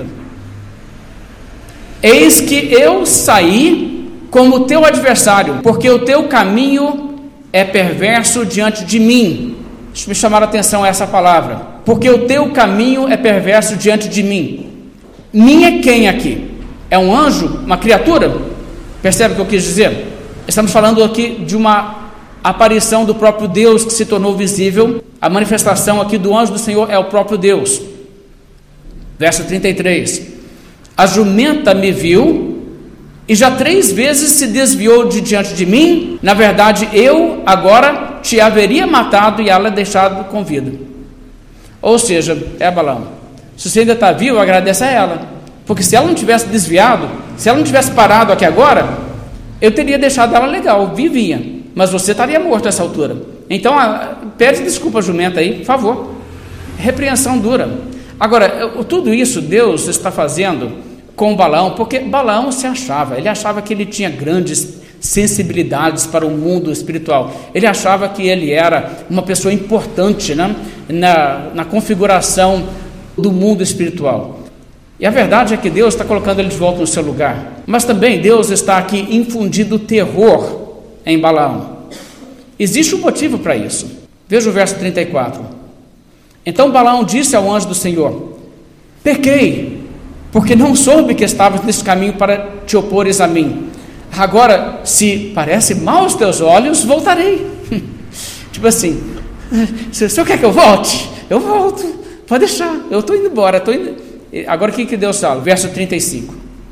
Eis que eu saí como teu adversário, porque o teu caminho é perverso diante de mim. Deixa eu me chamar a atenção a essa palavra. Porque o teu caminho é perverso diante de mim. Mim é quem aqui? É um anjo? Uma criatura? Percebe o que eu quis dizer? Estamos falando aqui de uma aparição do próprio Deus que se tornou visível. A manifestação aqui do anjo do Senhor é o próprio Deus. Verso trinta e três. A jumenta me viu e já três vezes se desviou de diante de mim. Na verdade, eu agora te haveria matado e ela deixado com vida. Ou seja, é Balaão, se você ainda está vivo, agradece a ela. Porque se ela não tivesse desviado, se ela não tivesse parado aqui agora, eu teria deixado ela legal, vivinha. Mas você estaria morto nessa altura. Então, a, pede desculpa a jumenta aí, por favor. Repreensão dura. Agora, tudo isso Deus está fazendo com Balaão, porque Balaão se achava, ele achava que ele tinha grandes sensibilidades para o mundo espiritual. Ele achava que ele era uma pessoa importante, né, na, na configuração do mundo espiritual. E a verdade é que Deus está colocando ele de volta no seu lugar. Mas também Deus está aqui infundindo terror em Balaão. Existe um motivo para isso. Veja o verso trinta e quatro. Então Balaão disse ao anjo do Senhor: pequei, porque não soube que estavas nesse caminho para te opores a mim. Agora, se parece mal aos teus olhos, voltarei. Tipo assim, se o senhor quer que eu volte? Eu volto, pode deixar, eu estou indo embora, estou indo... Agora o que, que Deus fala? Verso trinta e cinco.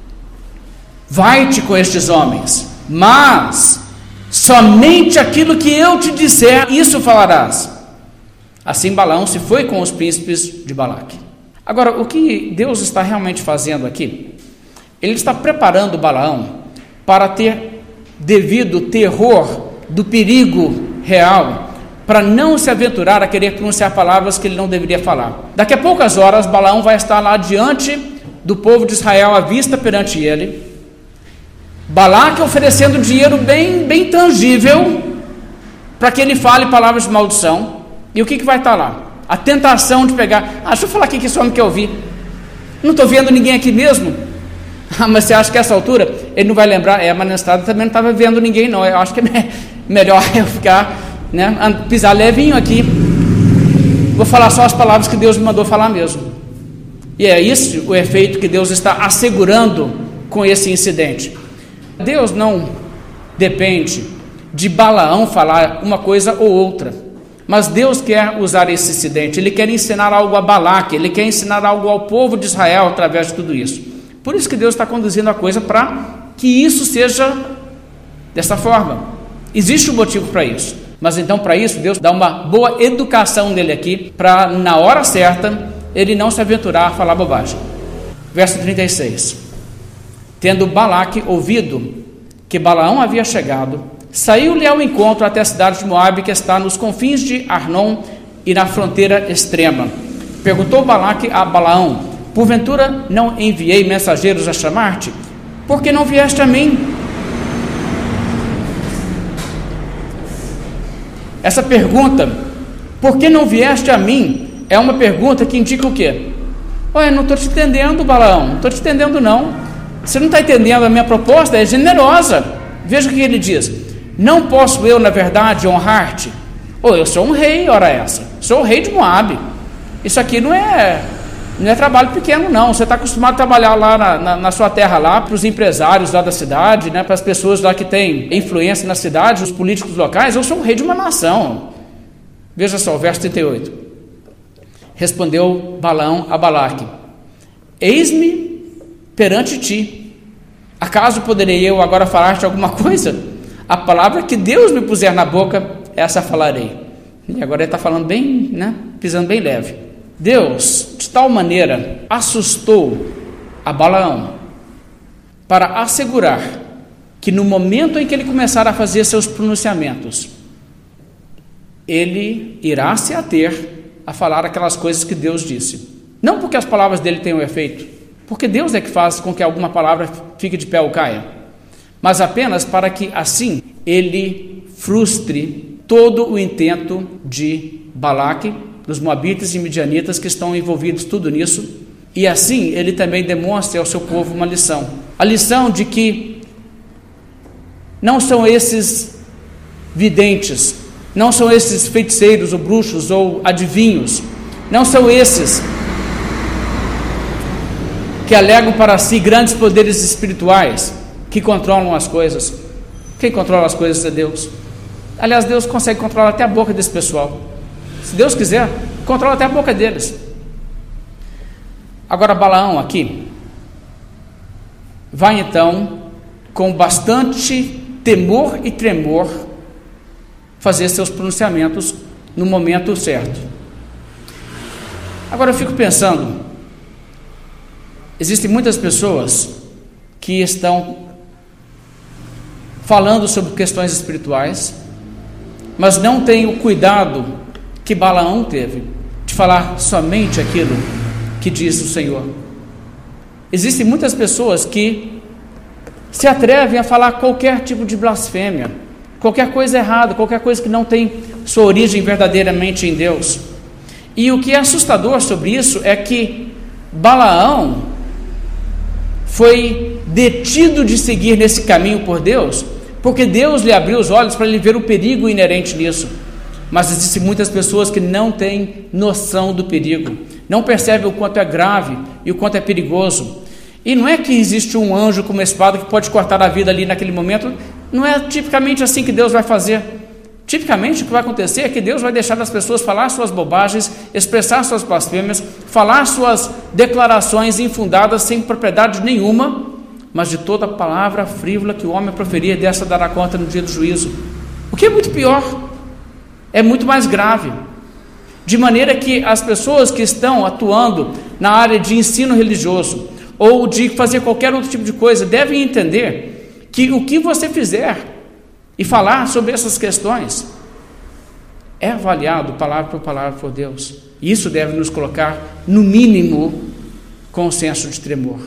Vai-te com estes homens, mas somente aquilo que eu te disser, isso falarás. Assim Balaão se foi com os príncipes de Balaque. Agora, o que Deus está realmente fazendo aqui? Ele está preparando Balaão para ter devido terror do perigo real, para não se aventurar a querer pronunciar palavras que ele não deveria falar. Daqui a poucas horas, Balaão vai estar lá diante do povo de Israel à vista perante ele. Balaque oferecendo dinheiro bem, bem tangível para que ele fale palavras de maldição. E o que, que vai estar lá? A tentação de pegar. Ah, deixa eu falar aqui que esse homem quer ouvir. Não estou vendo ninguém aqui mesmo. Ah, mas você acha que a essa altura ele não vai lembrar? É, mas na estrada também não estava vendo ninguém não. Eu acho que é me- melhor eu ficar, né, pisar levinho aqui. Vou falar só as palavras que Deus me mandou falar mesmo. E é isso o efeito que Deus está assegurando com esse incidente. Deus não depende de Balaão falar uma coisa ou outra, mas Deus quer usar esse incidente. Ele quer ensinar algo a Balaque, ele quer ensinar algo ao povo de Israel através de tudo isso. Por isso que Deus está conduzindo a coisa para que isso seja dessa forma. Existe um motivo para isso, mas então para isso Deus dá uma boa educação nele aqui, para na hora certa ele não se aventurar a falar bobagem. Verso trinta e seis. Tendo Balaque ouvido que Balaão havia chegado, saiu-lhe ao encontro até a cidade de Moabe, que está nos confins de Arnon e na fronteira extrema. Perguntou Balaque a Balaão: porventura não enviei mensageiros a chamar-te? Por que não vieste a mim? Essa pergunta, por que não vieste a mim, é uma pergunta que indica o quê? Olha, não estou te entendendo, Balaão, não estou te entendendo não. Você não está entendendo a minha proposta? É generosa. Veja o que ele diz: não posso eu, na verdade, honrar-te? Ou oh, eu sou um rei, ora essa, sou o rei de Moabe. Isso aqui não é, não é trabalho pequeno não. Você está acostumado a trabalhar lá na, na, na sua terra, lá para os empresários lá da cidade, né, para as pessoas lá que têm influência na cidade, os políticos locais. Eu sou o rei de uma nação. Veja só o verso trinta e oito. Respondeu Balaão a Balaque: eis-me perante ti, acaso poderei eu agora falar-te alguma coisa? A palavra que Deus me puser na boca, essa falarei. E agora ele está falando bem, né, pisando bem leve. Deus, de tal maneira, assustou a Balaão, para assegurar que no momento em que ele começar a fazer seus pronunciamentos, ele irá se ater a falar aquelas coisas que Deus disse. Não porque as palavras dele tenham efeito, porque Deus é que faz com que alguma palavra fique de pé ou caia, mas apenas para que assim ele frustre todo o intento de Balaque, dos moabitas e midianitas que estão envolvidos tudo nisso, e assim ele também demonstre ao seu povo uma lição, a lição de que não são esses videntes, não são esses feiticeiros ou bruxos ou adivinhos, não são esses que alegam para si grandes poderes espirituais que controlam as coisas. Quem controla as coisas é Deus. Aliás, Deus consegue controlar até a boca desse pessoal. Se Deus quiser, controla até a boca deles. Agora Balaão aqui vai então, com bastante temor e tremor, fazer seus pronunciamentos no momento certo. Agora eu fico pensando, existem muitas pessoas que estão falando sobre questões espirituais, mas não têm o cuidado que Balaão teve de falar somente aquilo que diz o Senhor. Existem muitas pessoas que se atrevem a falar qualquer tipo de blasfêmia, qualquer coisa errada, qualquer coisa que não tem sua origem verdadeiramente em Deus. E o que é assustador sobre isso é que Balaão foi detido de seguir nesse caminho por Deus, porque Deus lhe abriu os olhos para ele ver o perigo inerente nisso. Mas existem muitas pessoas que não têm noção do perigo, não percebem o quanto é grave e o quanto é perigoso. E não é que existe um anjo com uma espada que pode cortar a vida ali naquele momento, não é tipicamente assim que Deus vai fazer. Tipicamente o que vai acontecer é que Deus vai deixar as pessoas falar suas bobagens, expressar suas blasfêmias, falar suas declarações infundadas sem propriedade nenhuma, mas de toda palavra frívola que o homem proferir, dessa dará conta no dia do juízo. O que é muito pior, é muito mais grave. De maneira que as pessoas que estão atuando na área de ensino religioso ou de fazer qualquer outro tipo de coisa devem entender que o que você fizer e falar sobre essas questões é avaliado palavra por palavra por Deus. Isso deve nos colocar, no mínimo, com um senso de tremor.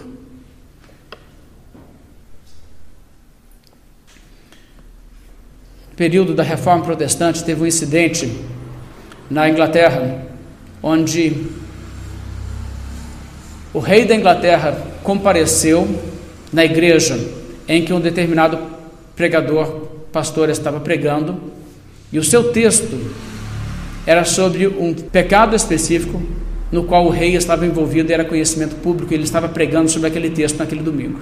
No período da Reforma Protestante, teve um incidente na Inglaterra, onde o rei da Inglaterra compareceu na igreja em que um determinado pregador, pastor, estava pregando, e o seu texto era sobre um pecado específico no qual o rei estava envolvido e era conhecimento público, e ele estava pregando sobre aquele texto naquele domingo.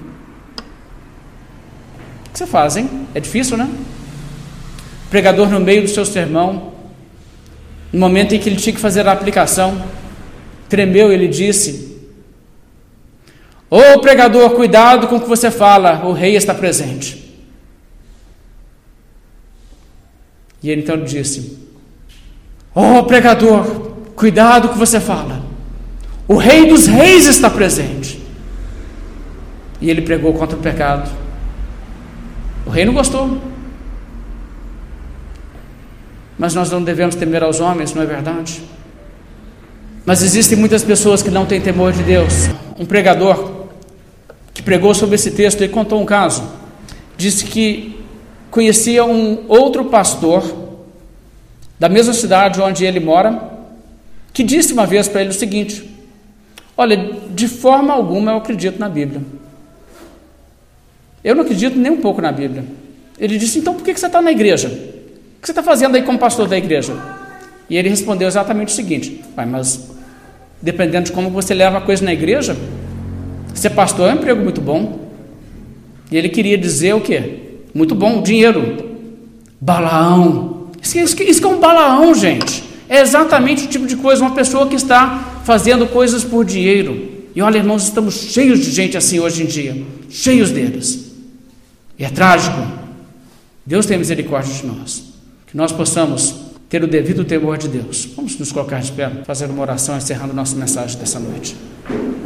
O que você faz, hein? É difícil, né? O pregador, no meio do seu sermão, no momento em que ele tinha que fazer a aplicação, tremeu e ele disse: ô pregador, cuidado com o que você fala, o rei está presente. E ele então disse: ô pregador, cuidado com o que você fala, o rei dos reis está presente. E ele pregou contra o pecado. O rei não gostou. Mas nós não devemos temer aos homens, não é verdade? Mas existem muitas pessoas que não têm temor de Deus. Um pregador que pregou sobre esse texto e contou um caso. Disse que conhecia um outro pastor da mesma cidade onde ele mora, que disse uma vez para ele o seguinte: olha, de forma alguma eu acredito na Bíblia. Eu não acredito nem um pouco na Bíblia. Ele disse: então por que você está na igreja? O que você está fazendo aí como pastor da igreja? E ele respondeu exatamente o seguinte: mas dependendo de como você leva a coisa na igreja, ser pastor é um emprego muito bom. E ele queria dizer o quê? Muito bom, dinheiro. Balaão. Isso, isso, isso que é um balaão, gente. É exatamente o tipo de coisa, uma pessoa que está fazendo coisas por dinheiro. E olha, irmãos, estamos cheios de gente assim hoje em dia, cheios deles. E é trágico. Deus tem misericórdia de nós. Que nós possamos ter o devido temor de Deus. Vamos nos colocar de pé, fazer uma oração, encerrando nossa mensagem dessa noite.